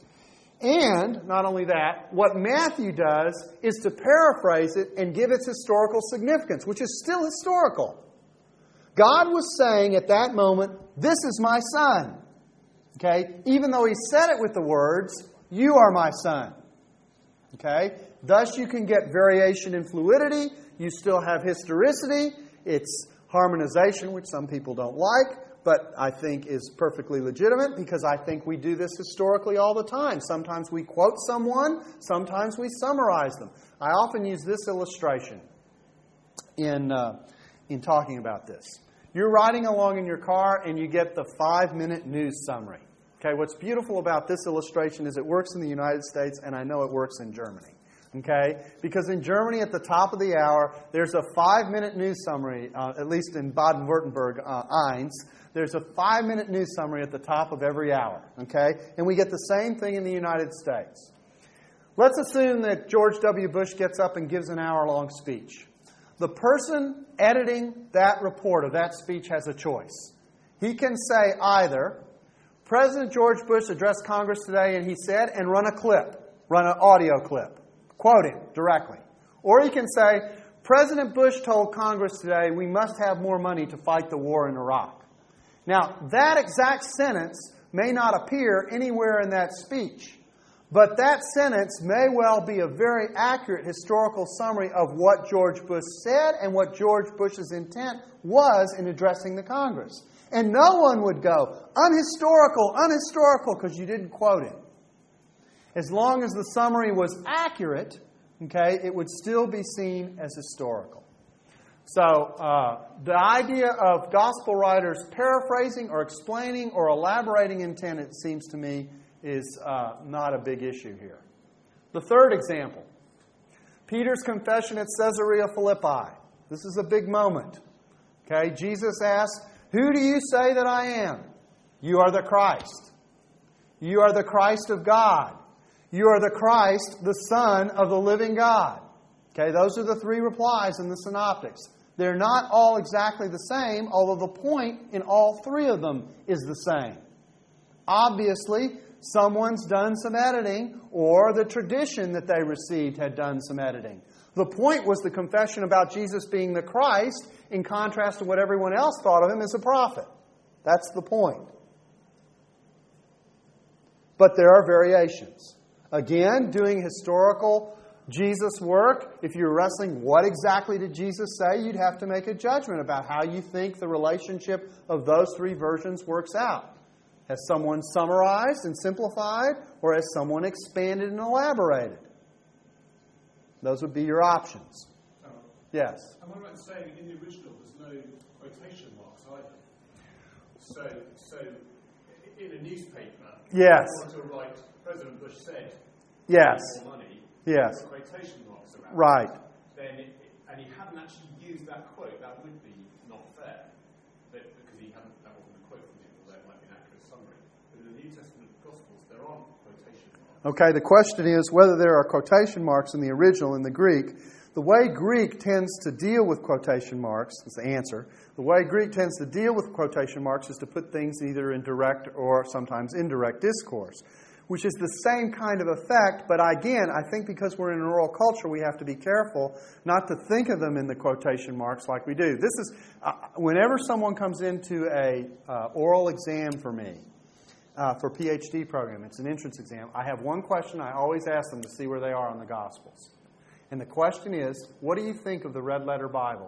And, not only that, what Matthew does is to paraphrase it and give its historical significance, which is still historical. God was saying at that moment, "This is my Son." Okay? Even though He said it with the words, "You are my Son." Okay? Thus you can get variation in fluidity. You still have historicity. It's harmonization, which some people don't like, but I think is perfectly legitimate because I think we do this historically all the time. Sometimes we quote someone, sometimes we summarize them. I often use this illustration in, uh, in talking about this. You're riding along in your car and you get the five-minute news summary. Okay, what's beautiful about this illustration is it works in the United States and I know it works in Germany. Okay? Because in Germany, at the top of the hour, there's a five-minute news summary, uh, at least in Baden-Württemberg, uh, Eins, there's a five-minute news summary at the top of every hour. Okay? And we get the same thing in the United States. Let's assume that George W. Bush gets up and gives an hour-long speech. The person editing that report or that speech has a choice. He can say either, President George Bush addressed Congress today and he said, and run a clip, run an audio clip. Quote him directly. Or he can say, President Bush told Congress today we must have more money to fight the war in Iraq. Now, that exact sentence may not appear anywhere in that speech, but that sentence may well be a very accurate historical summary of what George Bush said and what George Bush's intent was in addressing the Congress. And no one would go, unhistorical, unhistorical, because you didn't quote him. As long as the summary was accurate, okay, it would still be seen as historical. So uh, the idea of gospel writers paraphrasing or explaining or elaborating intent, it seems to me, is uh, not a big issue here. The third example, Peter's confession at Caesarea Philippi. This is a big moment. Okay, Jesus asked, "Who do you say that I am?" "You are the Christ." "You are the Christ of God." "You are the Christ, the Son of the living God." Okay, those are the three replies in the synoptics. They're not all exactly the same, although the point in all three of them is the same. Obviously, someone's done some editing, or the tradition that they received had done some editing. The point was the confession about Jesus being the Christ, in contrast to what everyone else thought of him as a prophet. That's the point. But there are variations. Again, doing historical Jesus work, if you're wrestling what exactly did Jesus say, you'd have to make a judgment about how you think the relationship of those three versions works out. Has someone summarized and simplified, or has someone expanded and elaborated? Those would be your options. Oh. Yes? Am I right in saying in the original there's no quotation marks either? So, so in a newspaper, yes. if you want to write, President Bush said, yes. more money, yes. quotation marks around right. it, then it, and he hadn't actually used that quote, that would be not fair, but, because he hadn't, that wasn't a quote from him, although it might be an accurate summary. But in the New Testament Gospels, there aren't quotation marks. Okay, the question is whether there are quotation marks in the original, in the Greek. The way Greek tends to deal with quotation marks, is the answer. The way Greek tends to deal with quotation marks is to put things either in direct or sometimes indirect discourse, which is the same kind of effect, but again, I think because we're in an oral culture, we have to be careful not to think of them in the quotation marks like we do. This is, uh, whenever someone comes into a uh, oral exam for me, uh, for PhD program, it's an entrance exam, I have one question I always ask them to see where they are on the Gospels. And the question is, what do you think of the Red Letter Bible?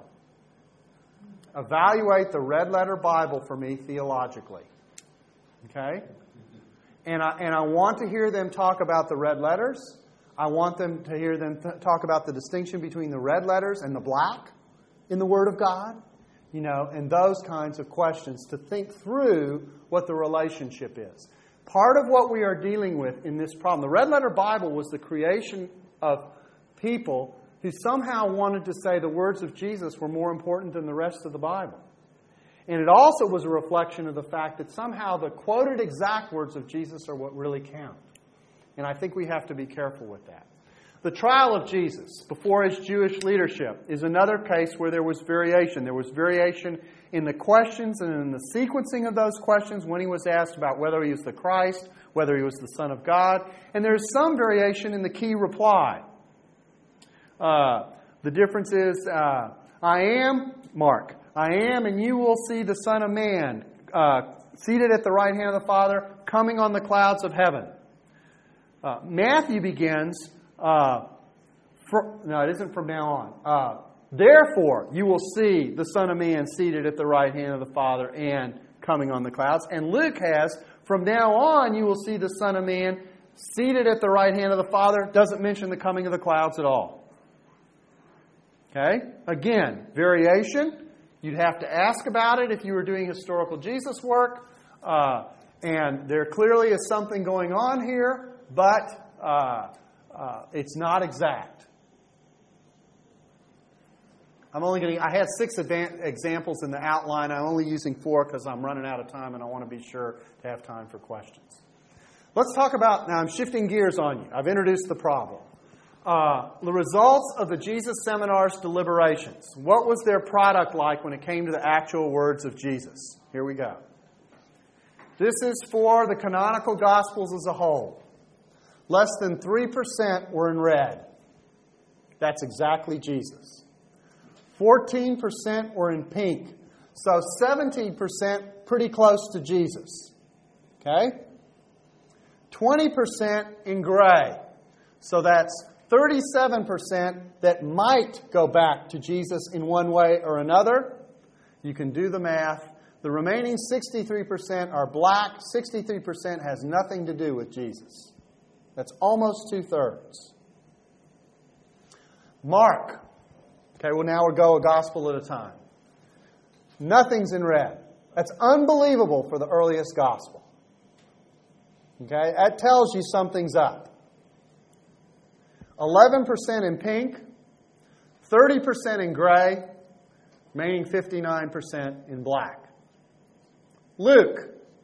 Evaluate the Red Letter Bible for me theologically. Okay? And I, and I want to hear them talk about the red letters. I want them to hear them th- talk about the distinction between the red letters and the black in the Word of God. You know, and those kinds of questions to think through what the relationship is. Part of what we are dealing with in this problem, the Red Letter Bible was the creation of people who somehow wanted to say the words of Jesus were more important than the rest of the Bible. And it also was a reflection of the fact that somehow the quoted exact words of Jesus are what really count. And I think we have to be careful with that. The trial of Jesus before his Jewish leadership is another case where there was variation. There was variation in the questions and in the sequencing of those questions when he was asked about whether he was the Christ, whether he was the Son of God. And there's some variation in the key reply. Uh, the difference is, uh, I am, Mark, I am, and you will see the Son of Man uh, seated at the right hand of the Father, coming on the clouds of heaven. Uh, Matthew begins, uh, for, no, it isn't from now on. Uh, Therefore, you will see the Son of Man seated at the right hand of the Father and coming on the clouds. And Luke has, from now on, you will see the Son of Man seated at the right hand of the Father. Doesn't mention the coming of the clouds at all. Okay? Again, variation. You'd have to ask about it if you were doing historical Jesus work. Uh, and there clearly is something going on here, but uh, uh, it's not exact. I'm only going to, I had six advan- examples in the outline. I'm only using four because I'm running out of time and I want to be sure to have time for questions. Let's talk about, now I'm shifting gears on you. I've introduced the problem. Uh, the results of the Jesus Seminar's deliberations. What was their product like when it came to the actual words of Jesus? Here we go. This is for the canonical Gospels as a whole. Less than three percent were in red. That's exactly Jesus. fourteen percent were in pink. So seventeen percent pretty close to Jesus. Okay? twenty percent in gray. So that's thirty-seven percent that might go back to Jesus in one way or another. You can do the math. The remaining sixty-three percent are black. sixty-three percent has nothing to do with Jesus. That's almost two-thirds. Mark. Okay, well now we'll go a gospel at a time. Nothing's in red. That's unbelievable for the earliest gospel. Okay, that tells you something's up. eleven percent in pink, thirty percent in gray, remaining fifty-nine percent in black. Luke.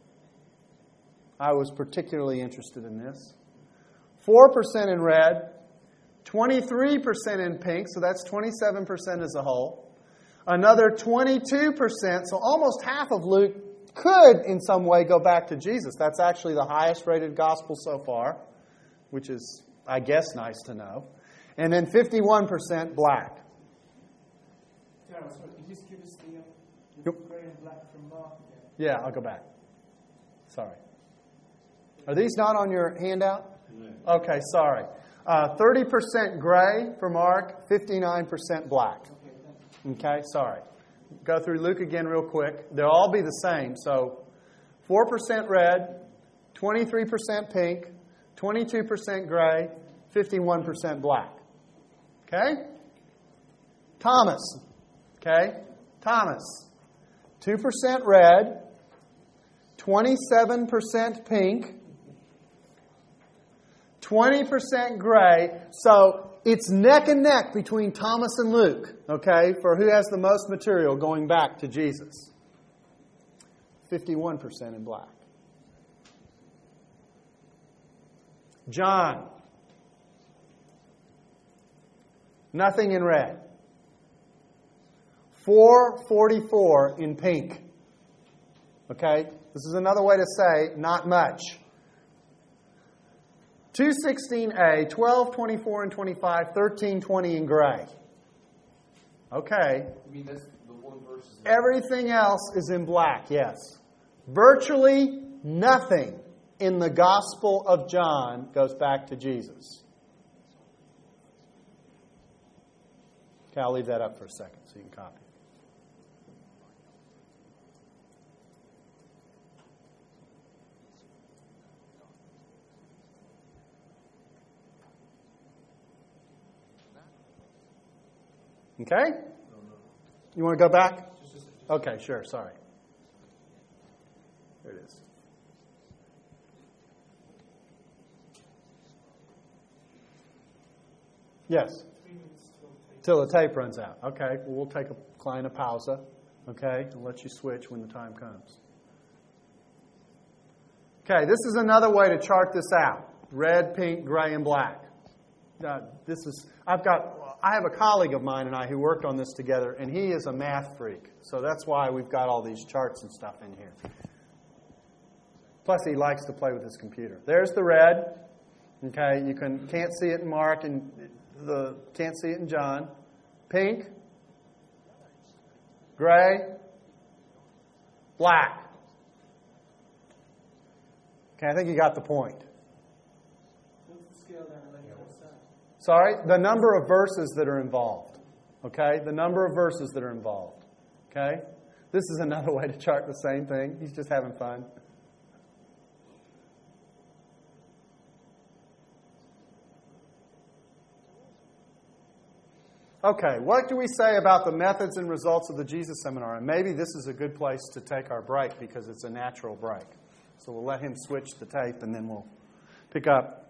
I was particularly interested in this. four percent in red, twenty-three percent in pink, so that's twenty-seven percent as a whole. Another twenty-two percent, so almost half of Luke could in some way go back to Jesus. That's actually the highest rated gospel so far, which is, I guess, nice to know. And then fifty-one percent black. Darryl, sorry, could you just give us the, uh, the Yep. grey and black from Mark again? Yeah, I'll go back. Sorry. Are these not on your handout? No. Okay, sorry. Uh, thirty percent gray for Mark, fifty-nine percent black. Okay, sorry. Go through Luke again real quick. They'll all be the same. So four percent red, twenty-three percent pink, twenty-two percent gray, fifty-one percent black. Okay? Thomas. Okay? Thomas. two percent red, twenty-seven percent pink, twenty percent gray. So it's neck and neck between Thomas and Luke, okay, for who has the most material going back to Jesus. fifty-one percent in black. John. Nothing in red. four forty-four in pink. Okay? This is another way to say not much. two sixteen A, twelve, twenty-four, and twenty-five, thirteen, twenty in gray. Okay. You mean that's the one verse? Everything else is in black, yes. Virtually nothing in the Gospel of John goes back to Jesus. Okay, I'll leave that up for a second so you can copy. Okay? You want to go back? Okay, sure, sorry. There it is. Yes? Till the tape runs out. Okay, well, we'll take a kleine pause. Okay, and let you switch when the time comes. Okay, this is another way to chart this out. Red, pink, gray, and black. uh, this is, I've got, I have a colleague of mine and I who worked on this together, and he is a math freak. So that's why we've got all these charts and stuff in here. Plus, he likes to play with his computer. There's the red. Okay, you can can't see it in Mark and the can't see it in John. Pink, gray, black. Okay, I think you got the point. What's the scale down the left-hand side? Sorry, the number of verses that are involved. Okay, the number of verses that are involved. Okay, this is another way to chart the same thing. He's just having fun. Okay, what do we say about the methods and results of the Jesus Seminar? And maybe this is a good place to take our break because it's a natural break. So we'll let him switch the tape and then we'll pick up.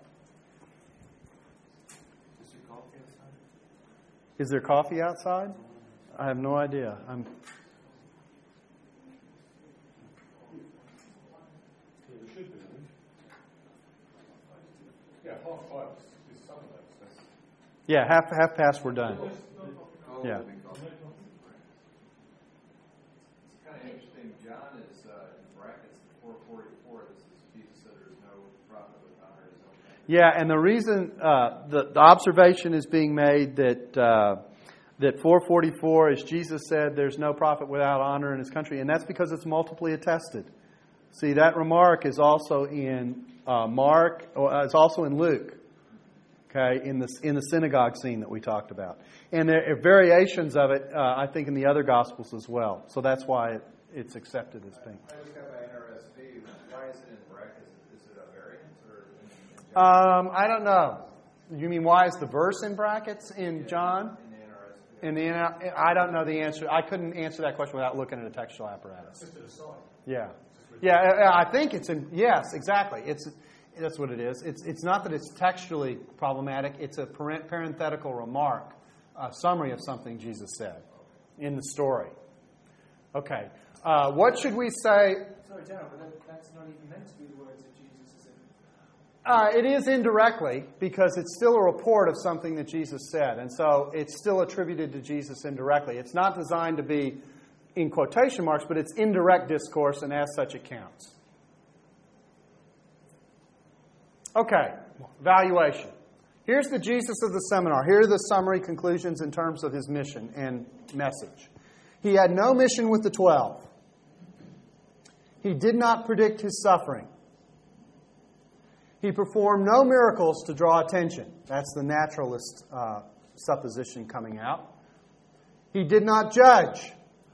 Is there coffee outside? Is there coffee outside? I have no idea. I'm. There should be. Yeah, half five is some of those. Yeah, half half past we're done. Yeah. It's kind of interesting. John is uh, in brackets four forty-four. This is Jesus said there is no prophet without honor his own country. Yeah, and the reason uh, the, the observation is being made that uh, that four forty-four is Jesus said there's no prophet without honor in his country, and that's because it's multiply attested. See, that remark is also in uh, Mark, or uh, it's also in Luke. Okay, in the in the synagogue scene that we talked about, and there are variations of it, uh, I think, in the other Gospels as well. So that's why it, it's accepted as being. I just got my N R S V. Why is it in brackets? Is it a variant or? In, in John? Um, I don't know. You mean why is the verse in brackets in John? In the N R S V. In the N R, I don't know the answer. I couldn't answer that question without looking at a textual apparatus. Just an aside. Yeah, yeah. I I think it's in. Yes, exactly. It's. That's what it is. It's it's not that it's textually problematic. It's a parent, parenthetical remark, a summary of something Jesus said in the story. Okay. Uh, what should we say? Sorry, Darren, but that, that's not even meant to be the words that Jesus is in. Uh, it is indirectly because it's still a report of something that Jesus said. And so it's still attributed to Jesus indirectly. It's not designed to be in quotation marks, but it's indirect discourse, and as such it counts. Okay, valuation. Here's the Jesus of the seminar. Here are the summary conclusions in terms of his mission and message. He had no mission with the twelve. He did not predict his suffering. He performed no miracles to draw attention. That's the naturalist uh, supposition coming out. He did not judge.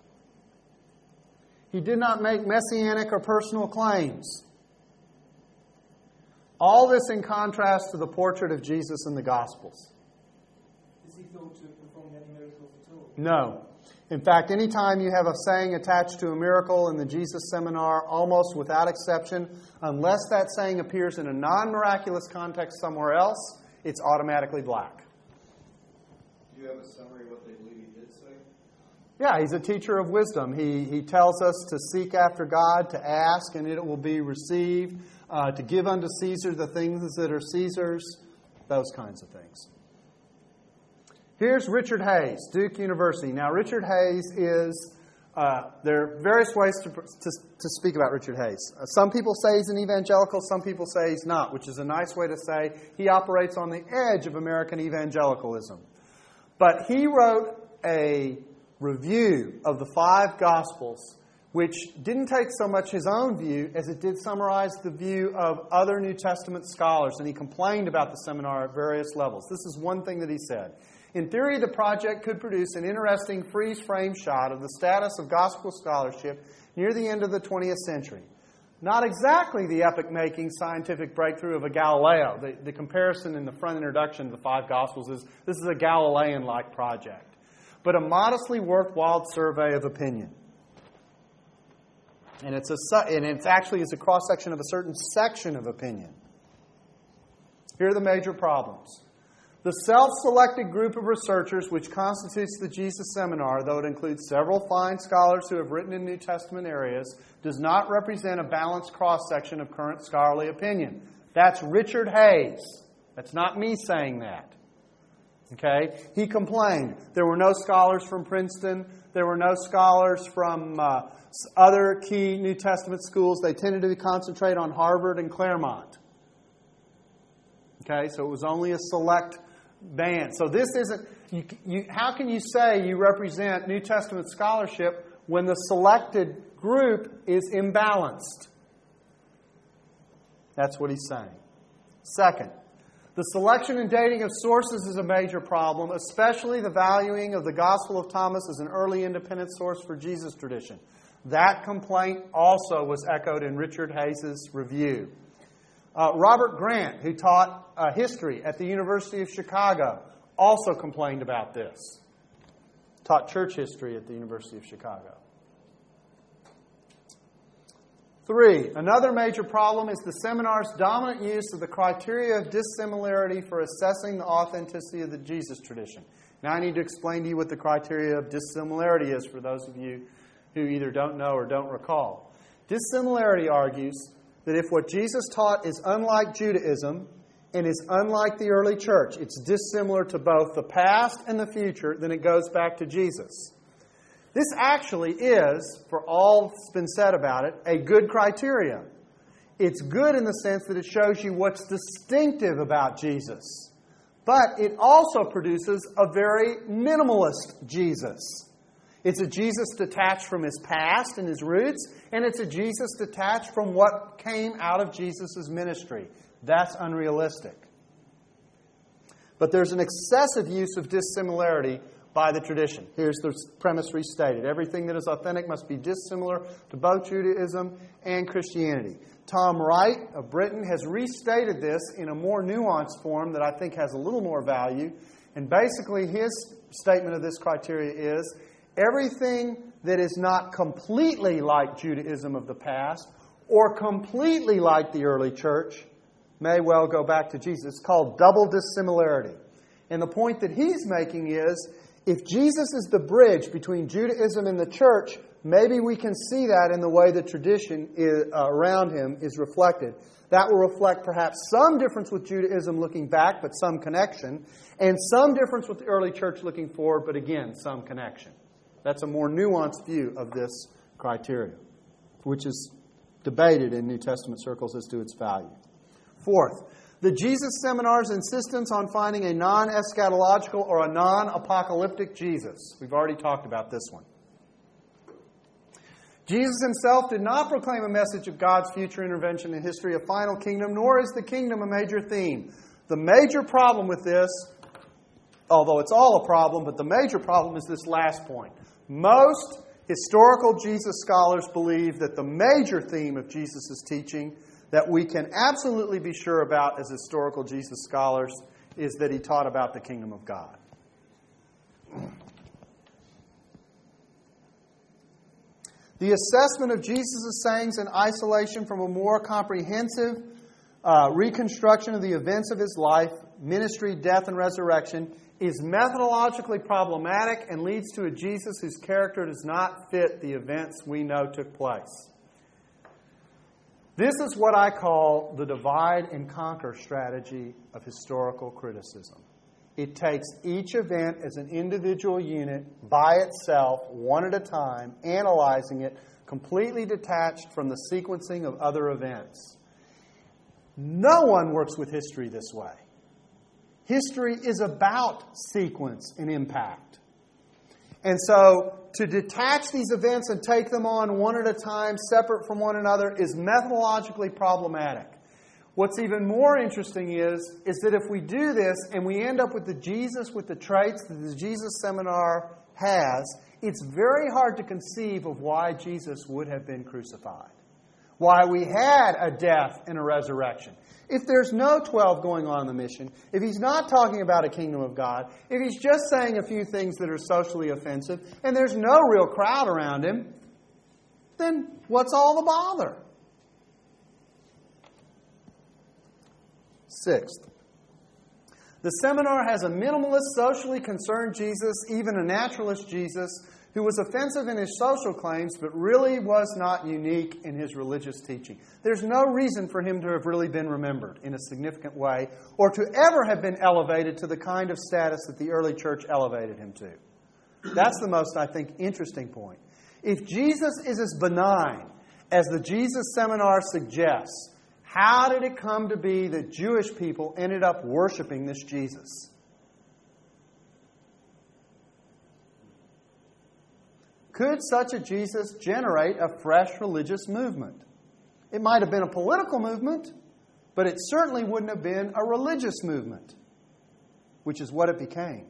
He did not make messianic or personal claims. All this in contrast to the portrait of Jesus in the Gospels. Is he thought to have performed any miracles at all? No. In fact, anytime you have a saying attached to a miracle in the Jesus Seminar, almost without exception, unless that saying appears in a non-miraculous context somewhere else, it's automatically black. Do you have a summary of what they believe he did say? Yeah, he's a teacher of wisdom. He, he tells us to seek after God, to ask, and it will be received. Uh, to give unto Caesar the things that are Caesar's, those kinds of things. Here's Richard Hayes, Duke University. Now, Richard Hayes is, uh, there are various ways to, to, to speak about Richard Hayes. Uh, some people say he's an evangelical, some people say he's not, which is a nice way to say he operates on the edge of American evangelicalism. But he wrote a review of the five Gospels, which didn't take so much his own view as it did summarize the view of other New Testament scholars, and he complained about the seminar at various levels. This is one thing that he said. In theory, the project could produce an interesting freeze-frame shot of the status of gospel scholarship near the end of the twentieth century. Not exactly the epoch-making scientific breakthrough of a Galileo. The, the comparison in the front introduction to the five Gospels is this is a Galilean-like project, but a modestly worthwhile survey of opinion. And it's a and it's actually is a cross-section of a certain section of opinion. Here are the major problems. The self-selected group of researchers which constitutes the Jesus Seminar, though it includes several fine scholars who have written in New Testament areas, does not represent a balanced cross-section of current scholarly opinion. That's Richard Hayes. That's not me saying that. Okay? He complained. There were no scholars from Princeton. There were no scholars from uh, other key New Testament schools. They tended to concentrate on Harvard and Claremont. Okay? So it was only a select band. So this isn't... You, you, how can you say you represent New Testament scholarship when the selected group is imbalanced? That's what he's saying. Second, the selection and dating of sources is a major problem, especially the valuing of the Gospel of Thomas as an early independent source for Jesus tradition. That complaint also was echoed in Richard Hayes' review. Uh, Robert Grant, who taught uh, history at the University of Chicago, also complained about this. Taught church history at the University of Chicago. Three, another major problem is the seminar's dominant use of the criteria of dissimilarity for assessing the authenticity of the Jesus tradition. Now I need to explain to you what the criteria of dissimilarity is for those of you who either don't know or don't recall. Dissimilarity argues that if what Jesus taught is unlike Judaism and is unlike the early church, it's dissimilar to both the past and the future, then it goes back to Jesus. This actually is, for all that's been said about it, a good criteria. It's good in the sense that it shows you what's distinctive about Jesus. But it also produces a very minimalist Jesus. It's a Jesus detached from his past and his roots, and it's a Jesus detached from what came out of Jesus' ministry. That's unrealistic. But there's an excessive use of dissimilarity by the tradition. Here's the premise restated. Everything that is authentic must be dissimilar to both Judaism and Christianity. Tom Wright of Britain has restated this in a more nuanced form that I think has a little more value. And basically his statement of this criteria is everything that is not completely like Judaism of the past or completely like the early church may well go back to Jesus. It's called double dissimilarity. And the point that he's making is if Jesus is the bridge between Judaism and the church, maybe we can see that in the way the tradition is, uh, around him is reflected. That will reflect perhaps some difference with Judaism looking back, but some connection, and some difference with the early church looking forward, but again, some connection. That's a more nuanced view of this criteria, which is debated in New Testament circles as to its value. Fourth, the Jesus Seminar's insistence on finding a non-eschatological or a non-apocalyptic Jesus. We've already talked about this one. Jesus himself did not proclaim a message of God's future intervention in history, a final kingdom, nor is the kingdom a major theme. The major problem with this, although it's all a problem, but the major problem is this last point. Most historical Jesus scholars believe that the major theme of Jesus' teaching that we can absolutely be sure about as historical Jesus scholars is that he taught about the kingdom of God. The assessment of Jesus' sayings in isolation from a more comprehensive uh, reconstruction of the events of his life, ministry, death, and resurrection is methodologically problematic and leads to a Jesus whose character does not fit the events we know took place. This is what I call the divide and conquer strategy of historical criticism. It takes each event as an individual unit by itself, one at a time, analyzing it, completely detached from the sequencing of other events. No one works with history this way. History is about sequence and impact. And so, to detach these events and take them on one at a time, separate from one another, is methodologically problematic. What's even more interesting is, is that if we do this and we end up with the Jesus with the traits that the Jesus Seminar has, it's very hard to conceive of why Jesus would have been crucified. Why we had a death and a resurrection. If there's no twelve going on in the mission, if he's not talking about a kingdom of God, if he's just saying a few things that are socially offensive, and there's no real crowd around him, then what's all the bother? Sixth, the seminar has a minimalist, socially concerned Jesus, even a naturalist Jesus, who was offensive in his social claims, but really was not unique in his religious teaching. There's no reason for him to have really been remembered in a significant way, or to ever have been elevated to the kind of status that the early church elevated him to. That's the most, I think, interesting point. If Jesus is as benign as the Jesus Seminar suggests, how did it come to be that Jewish people ended up worshiping this Jesus? Could such a Jesus generate a fresh religious movement? It might have been a political movement, but it certainly wouldn't have been a religious movement, which is what it became.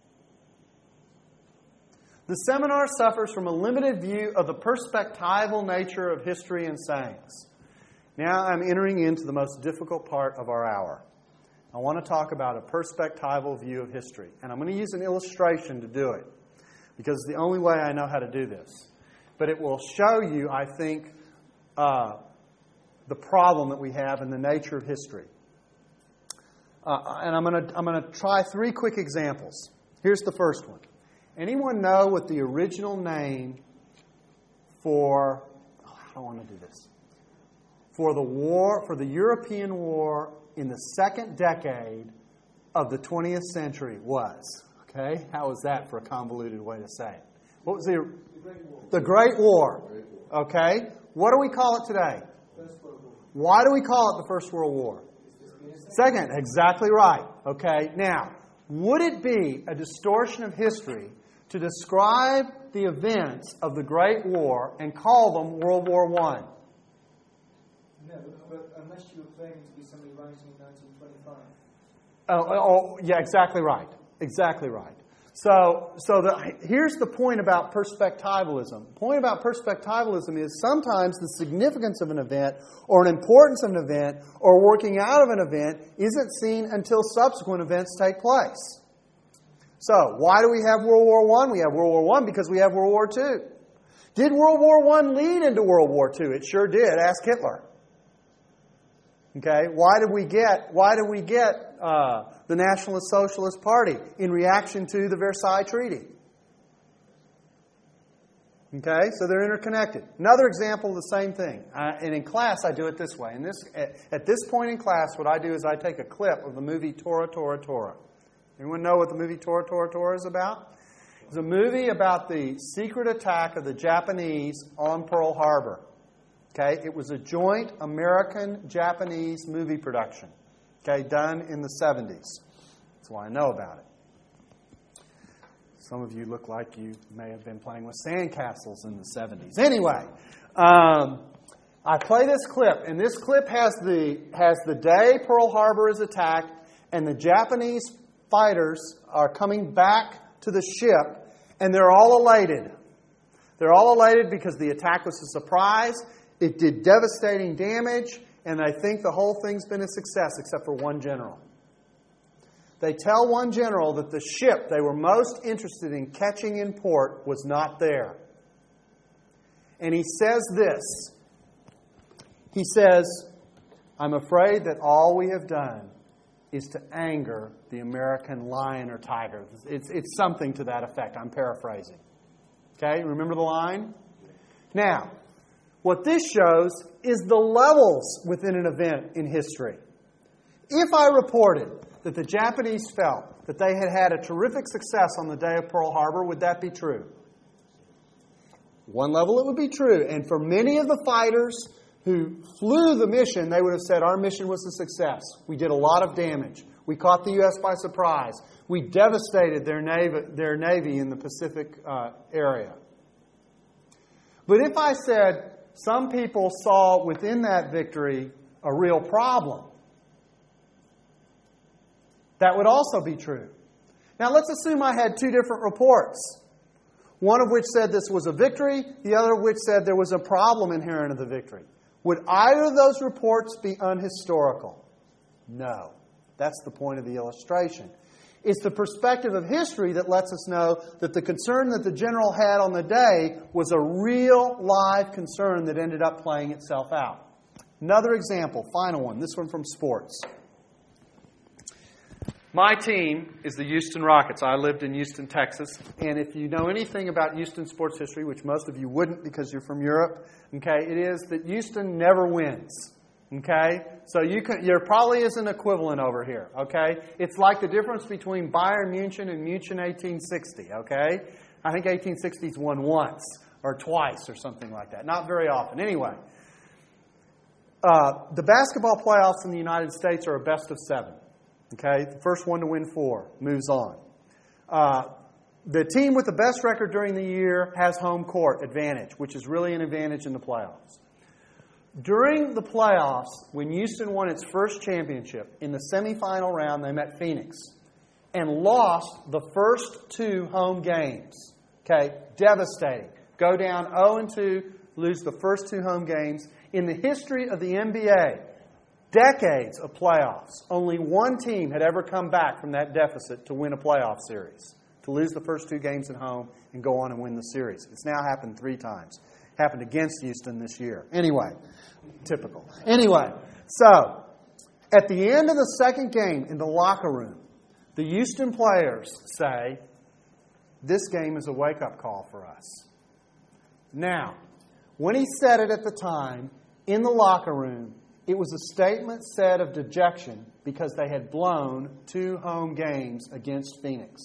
The seminar suffers from a limited view of the perspectival nature of history and sayings. Now I'm entering into the most difficult part of our hour. I want to talk about a perspectival view of history, and I'm going to use an illustration to do it, because it's the only way I know how to do this. But it will show you, I think, uh, the problem that we have in the nature of history. Uh, and I'm going to I'm going to try three quick examples. Here's the first one. Anyone know what the original name for, oh, I don't want to do this, for the war, for the European war in the second decade of the twentieth century was? Okay, how was that for a convoluted way to say it? What was the The Great War. the Great War? Okay, what do we call it today? First World War. Why do we call it the First World War? Second, exactly right. Okay, now, would it be a distortion of history to describe the events of the Great War and call them World War One? No, but, but unless you were claiming to be somebody writing in nineteen twenty-five. Oh, oh, yeah, exactly right. Exactly right. So, so the, here's the point about perspectivalism. The point about perspectivalism is sometimes the significance of an event or an importance of an event or working out of an event isn't seen until subsequent events take place. So, why do we have World War One? We have World War One because we have World War Two. Did World War One lead into World War Two? It sure did. Ask Hitler. Okay, why did we get why did we get uh, the Nationalist Socialist Party in reaction to the Versailles Treaty? Okay, so they're interconnected. Another example of the same thing, uh, and in class I do it this way. And this at, at this point in class, what I do is I take a clip of the movie Tora, Tora, Tora. Anyone know what the movie Tora, Tora, Tora is about? It's a movie about the secret attack of the Japanese on Pearl Harbor. Okay, it was a joint American-Japanese movie production, okay, done in the seventies. That's why I know about it. Some of you look like you may have been playing with sandcastles in the seventies. Anyway, um, I play this clip, and this clip has the has the day Pearl Harbor is attacked, and the Japanese fighters are coming back to the ship, and they're all elated. They're all elated because the attack was a surprise. It did devastating damage, and I think the whole thing's been a success except for one general. They tell one general that the ship they were most interested in catching in port was not there. And he says this. He says, "I'm afraid that all we have done is to anger the American lion or tiger." It's, it's something to that effect. I'm paraphrasing. Okay, remember the line? Now, what this shows is the levels within an event in history. If I reported that the Japanese felt that they had had a terrific success on the day of Pearl Harbor, would that be true? One level it would be true. And for many of the fighters who flew the mission, they would have said, our mission was a success. We did a lot of damage. We caught the U S by surprise. We devastated their navy, their navy in the Pacific uh, area. But if I said, some people saw within that victory a real problem, that would also be true. Now let's assume I had two different reports. One of which said this was a victory, the other of which said there was a problem inherent in the victory. Would either of those reports be unhistorical? No. That's the point of the illustration. It's the perspective of history that lets us know that the concern that the general had on the day was a real, live concern that ended up playing itself out. Another example, final one, this one from sports. My team is the Houston Rockets. I lived in Houston, Texas. And if you know anything about Houston sports history, which most of you wouldn't because you're from Europe, okay, it is that Houston never wins. Okay? So you can, there probably is an equivalent over here. Okay? It's like the difference between Bayern Munich and Munich eighteen sixty. Okay? I think eighteen sixty's won once or twice or something like that. Not very often. Anyway, uh, the basketball playoffs in the United States are a best of seven. Okay, the first one to win four moves on. Uh, the team with the best record during the year has home court advantage, which is really an advantage in the playoffs. During the playoffs, when Houston won its first championship, in the semifinal round, they met Phoenix and lost the first two home games. Okay, devastating. Go down oh and two, lose the first two home games. In the history of the N B A, decades of playoffs, only one team had ever come back from that deficit to win a playoff series, to lose the first two games at home and go on and win the series. It's now happened three times. Happened against Houston this year. Anyway, typical. Anyway, so at the end of the second game in the locker room, the Houston players say, this game is a wake-up call for us. Now, when he said it at the time, in the locker room, it was a statement said of dejection because they had blown two home games against Phoenix.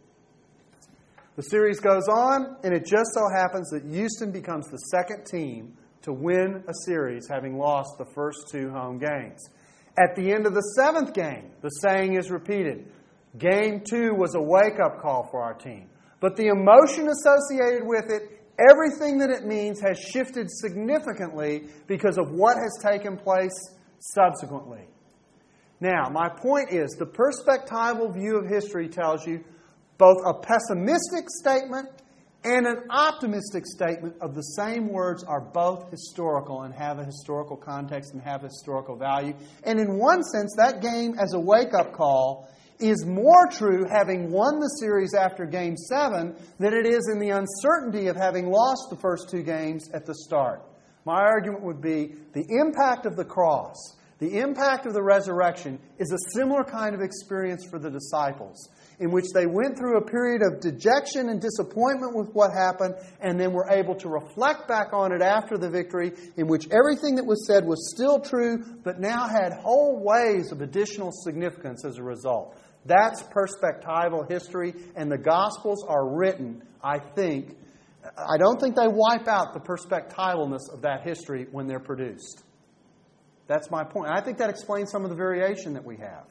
The series goes on, and it just so happens that Houston becomes the second team to win a series, having lost the first two home games. At the end of the seventh game, the saying is repeated. Game two was a wake-up call for our team. But the emotion associated with it, everything that it means, has shifted significantly because of what has taken place subsequently. Now, my point is, the perspectival view of history tells you both a pessimistic statement and an optimistic statement of the same words are both historical and have a historical context and have a historical value. And in one sense, that game as a wake-up call is more true having won the series after Game seven than it is in the uncertainty of having lost the first two games at the start. My argument would be the impact of the cross, the impact of the resurrection, is a similar kind of experience for the disciples, in which they went through a period of dejection and disappointment with what happened, and then were able to reflect back on it after the victory, in which everything that was said was still true, but now had whole waves of additional significance as a result. That's perspectival history, and the Gospels are written, I think, I don't think they wipe out the perspectivalness of that history when they're produced. That's my point. And I think that explains some of the variation that we have.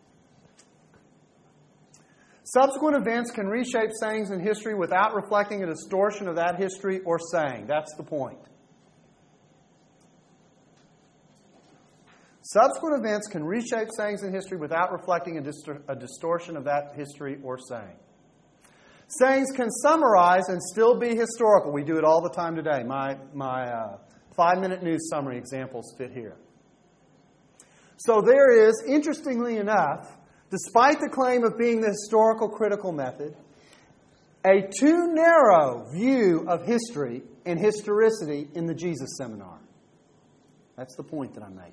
Subsequent events can reshape sayings in history without reflecting a distortion of that history or saying. That's the point. Subsequent events can reshape sayings in history without reflecting a, distor- a distortion of that history or saying. Sayings can summarize and still be historical. We do it all the time today. My, my uh, five-minute news summary examples fit here. So there is, interestingly enough, despite the claim of being the historical critical method, a too narrow view of history and historicity in the Jesus Seminar. That's the point that I'm making.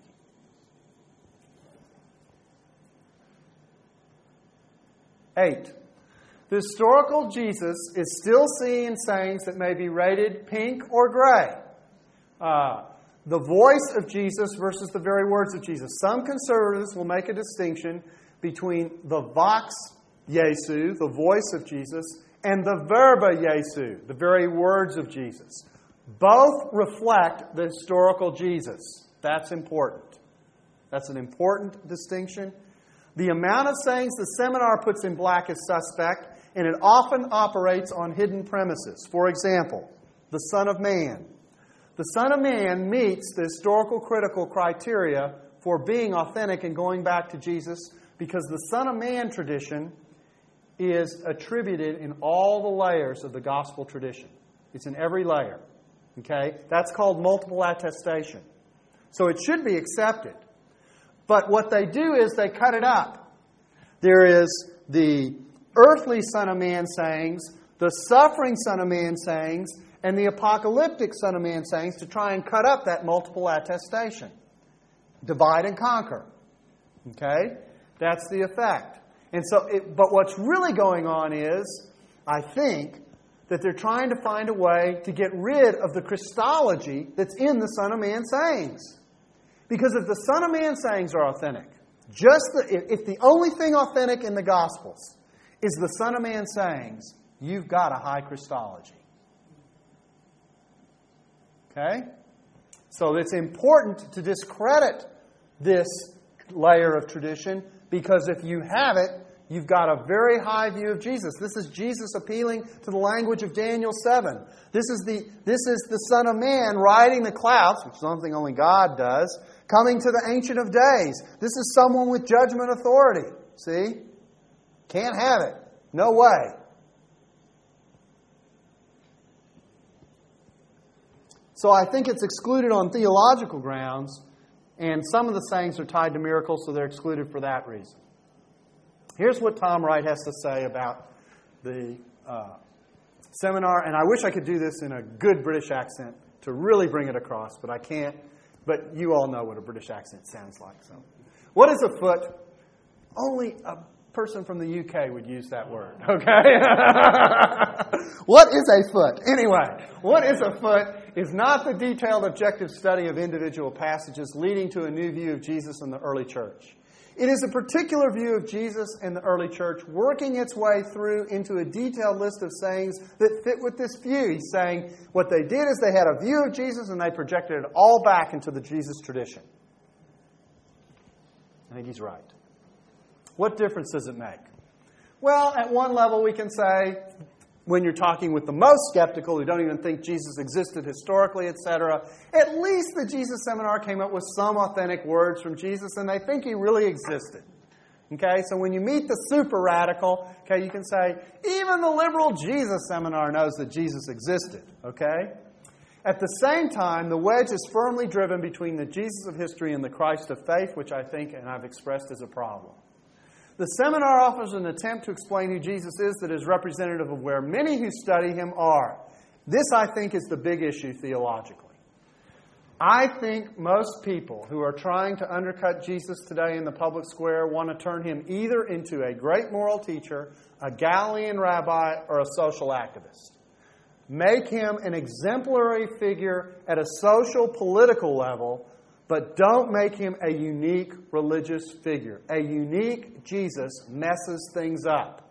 Eight, the historical Jesus is still seen in sayings that may be rated pink or gray. Uh, the voice of Jesus versus the very words of Jesus. Some conservatives will make a distinction between the vox Jesu, the voice of Jesus, and the verba Jesu, the very words of Jesus. Both reflect the historical Jesus. That's important. That's an important distinction. The amount of sayings the seminar puts in black is suspect, and it often operates on hidden premises. For example, the Son of Man. The Son of Man meets the historical critical criteria for being authentic and going back to Jesus because the Son of Man tradition is attributed in all the layers of the gospel tradition. It's in every layer. Okay? That's called multiple attestation. So it should be accepted. But what they do is they cut it up. There is the earthly Son of Man sayings, the suffering Son of Man sayings, and the apocalyptic Son of Man sayings to try and cut up that multiple attestation. Divide and conquer. Okay? That's the effect. And so, it, but what's really going on is, I think, that they're trying to find a way to get rid of the Christology that's in the Son of Man sayings. Because if the Son of Man sayings are authentic, just the, if, if the only thing authentic in the Gospels is the Son of Man sayings, you've got a high Christology. Okay? So it's important to discredit this layer of tradition, because if you have it, you've got a very high view of Jesus. This is Jesus appealing to the language of Daniel seven. This is the this is the Son of Man riding the clouds, which is something only God does, coming to the Ancient of Days. This is someone with judgment authority. See? Can't have it. No way. So I think it's excluded on theological grounds, and some of the sayings are tied to miracles, so they're excluded for that reason. Here's what Tom Wright has to say about the uh, seminar, and I wish I could do this in a good British accent to really bring it across, but I can't. But you all know what a British accent sounds like. So, what is a foot? Only a person from the U K would use that word, okay? What is a foot? Anyway, what is a foot is not the detailed objective study of individual passages leading to a new view of Jesus in the early church. It is a particular view of Jesus and the early church working its way through into a detailed list of sayings that fit with this view. He's saying what they did is they had a view of Jesus and they projected it all back into the Jesus tradition. I think he's right. What difference does it make? Well, at one level we can say, when you're talking with the most skeptical who don't even think Jesus existed historically, et cetera, at least the Jesus Seminar came up with some authentic words from Jesus, and they think he really existed. Okay, so when you meet the super radical, okay, you can say, even the liberal Jesus Seminar knows that Jesus existed. Okay? At the same time, the wedge is firmly driven between the Jesus of history and the Christ of faith, which I think, and I've expressed, is a problem. The seminar offers an attempt to explain who Jesus is that is representative of where many who study him are. This, I think, is the big issue theologically. I think most people who are trying to undercut Jesus today in the public square want to turn him either into a great moral teacher, a Galilean rabbi, or a social activist. Make him an exemplary figure at a social, political level, but don't make him a unique religious figure. A unique Jesus messes things up.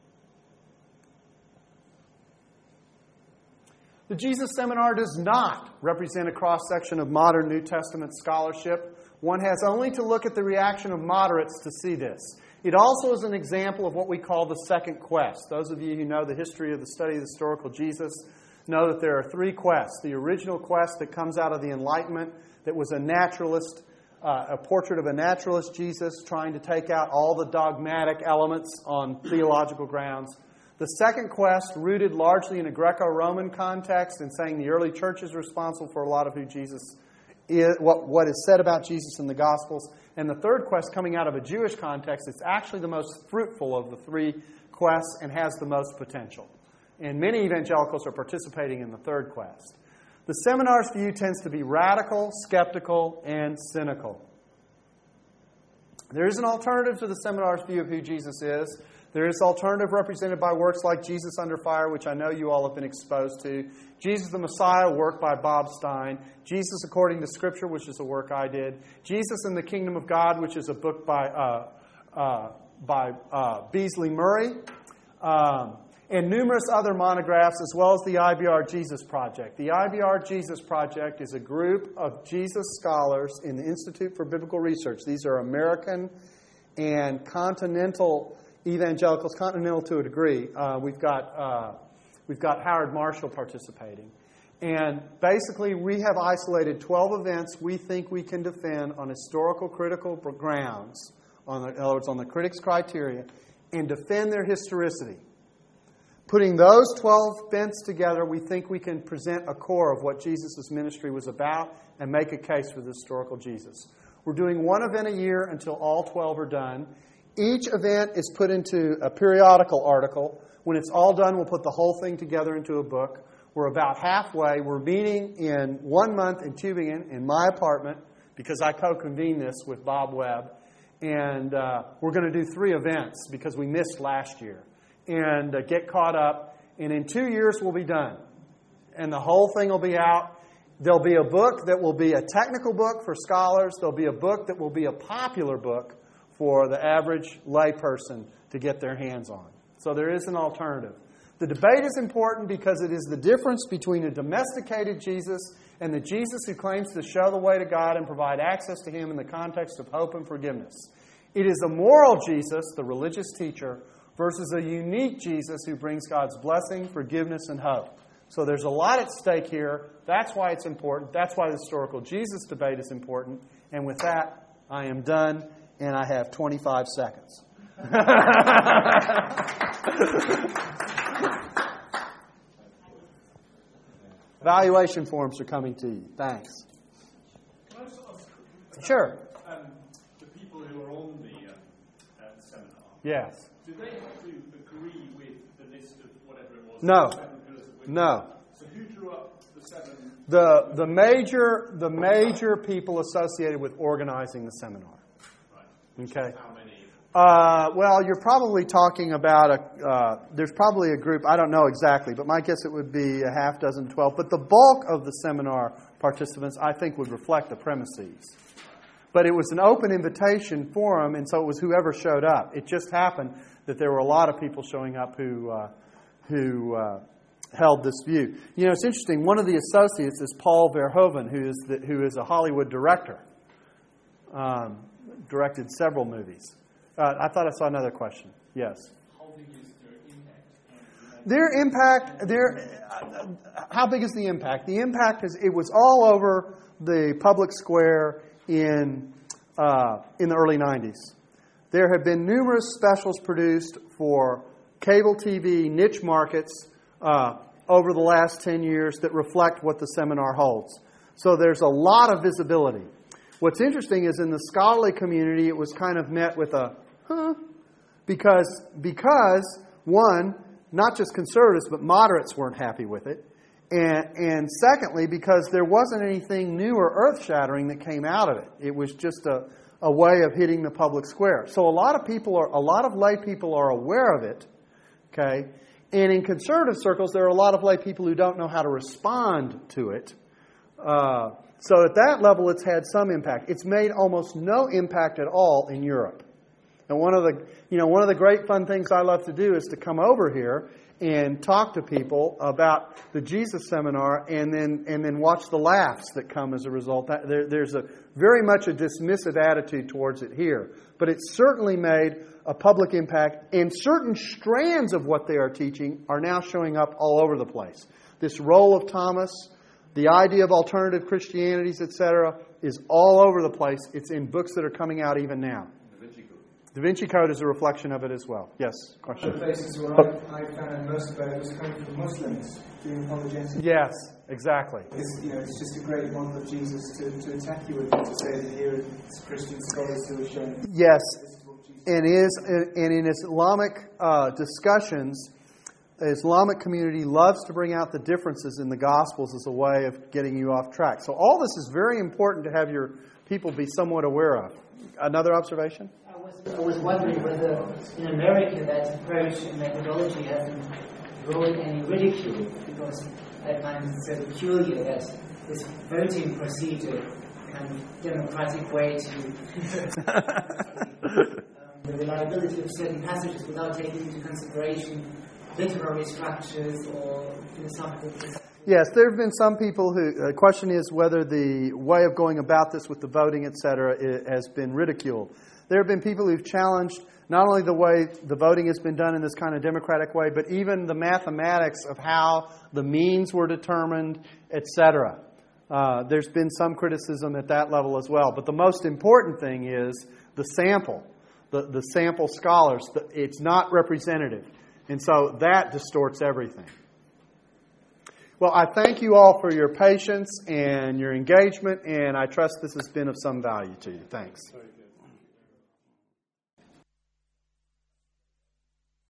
The Jesus Seminar does not represent a cross-section of modern New Testament scholarship. One has only to look at the reaction of moderates to see this. It also is an example of what we call the second quest. Those of you who know the history of the study of the historical Jesus know that there are three quests. The original quest that comes out of the Enlightenment, that was a naturalist, uh, a portrait of a naturalist Jesus trying to take out all the dogmatic elements on theological grounds. The second quest, rooted largely in a Greco-Roman context and saying the early church is responsible for a lot of who Jesus is, what, what is said about Jesus in the Gospels. And the third quest, coming out of a Jewish context, it's actually the most fruitful of the three quests and has the most potential. And many evangelicals are participating in the third quest. The seminar's view tends to be radical, skeptical, and cynical. There is an alternative to the seminar's view of who Jesus is. There is alternative represented by works like Jesus Under Fire, which I know you all have been exposed to. Jesus the Messiah, a work by Bob Stein. Jesus According to Scripture, which is a work I did. Jesus and the Kingdom of God, which is a book by uh, uh, by uh, Beasley Murray. Um, and numerous other monographs, as well as the I B R Jesus Project. The I B R Jesus Project is a group of Jesus scholars in the Institute for Biblical Research. These are American and continental evangelicals, continental to a degree. Uh, we've got uh, we've got Howard Marshall participating. And basically, we have isolated twelve events we think we can defend on historical critical grounds, on the, in other words, on the critics' criteria, and defend their historicity. Putting those twelve bents together, we think we can present a core of what Jesus' ministry was about and make a case for the historical Jesus. We're doing one event a year until all twelve are done. Each event is put into a periodical article. When it's all done, we'll put the whole thing together into a book. We're about halfway. We're meeting in one month in Tübingen in my apartment because I co-convene this with Bob Webb. And uh, we're going to do three events because we missed last year. And uh, get caught up. And in two years, we'll be done. And the whole thing will be out. There'll be a book that will be a technical book for scholars. There'll be a book that will be a popular book for the average layperson to get their hands on. So there is an alternative. The debate is important because it is the difference between a domesticated Jesus and the Jesus who claims to show the way to God and provide access to Him in the context of hope and forgiveness. It is a moral Jesus, the religious teacher, versus a unique Jesus who brings God's blessing, forgiveness, and hope. So there's a lot at stake here. That's why it's important. That's why the historical Jesus debate is important. And with that, I am done, and I have twenty-five seconds. Evaluation forms are coming to you. Thanks. Can I just ask quickly? Sure. Um, the people who are on the, uh, uh, seminar, Yes. do they have to agree with the list of whatever it was? No. the seven pillars of wisdom? No. So who drew up the seven? The the major the major people associated with organizing the seminar. Right. Okay. How many? Uh, well, you're probably talking about a. Uh, there's probably a group. I don't know exactly, but my guess it would be a half dozen, twelve. But the bulk of the seminar participants, I think, would reflect the premises. But it was an open invitation forum, and so it was whoever showed up. It just happened that there were a lot of people showing up who uh, who uh, held this view. You know, it's interesting. One of the associates is Paul Verhoeven, who is the, who is a Hollywood director. Um, directed several movies. Uh, I thought I saw another question. Yes. How big is their impact? Their impact. Their uh, how big is the impact? The impact is it was all over the public square in uh, in the early nineties. There have been numerous specials produced for cable T V niche markets uh, over the last ten years that reflect what the seminar holds. So there's a lot of visibility. What's interesting is in the scholarly community, it was kind of met with a, huh, because, because one, not just conservatives, but moderates weren't happy with it. And, and secondly, because there wasn't anything new or earth-shattering that came out of it. It was just a, a way of hitting the public square. So a lot of people are, a lot of lay people are aware of it, okay? And in conservative circles, there are a lot of lay people who don't know how to respond to it. Uh, so at that level, it's had some impact. It's made almost no impact at all in Europe. And one of the, you know, one of the great fun things I love to do is to come over here and talk to people about the Jesus seminar, and then and then watch the laughs that come as a result. That, there, there's a very much a dismissive attitude towards it here, but it's certainly made a public impact, and certain strands of what they are teaching are now showing up all over the place. This role of Thomas, the idea of alternative Christianities, et cetera, is all over the place. It's in books that are coming out even now. Da Vinci Code. Da Vinci Code is a reflection of it as well. Yes, question. One of the places where I, I found most about it was coming from Muslims doing apologetics. Yes, exactly. It's, you know, it's just a great model of Jesus to, to attack you with, to say that here it's Christian scholars who are showing Yes, this is what Jesus and is and in Islamic uh, discussions, the Islamic community loves to bring out the differences in the Gospels as a way of getting you off track. So all this is very important to have your people be somewhat aware of. Another observation? I was, I was wondering whether in America that approach and methodology hasn't drawn any ridicule, because I find it so peculiar that this voting procedure, kind of democratic way to um, the reliability of certain passages without taking into consideration literary structures or philosophical. Yes, there have been some people who, the question is whether the way of going about this with the voting, et cetera, has been ridiculed. There have been people who've challenged not only the way the voting has been done in this kind of democratic way, but even the mathematics of how the means were determined, et cetera. Uh, there's been some criticism at that level as well. But the most important thing is the sample, the, the sample scholars. The, it's not representative. And so that distorts everything. Well, I thank you all for your patience and your engagement, and I trust this has been of some value to you. Thanks.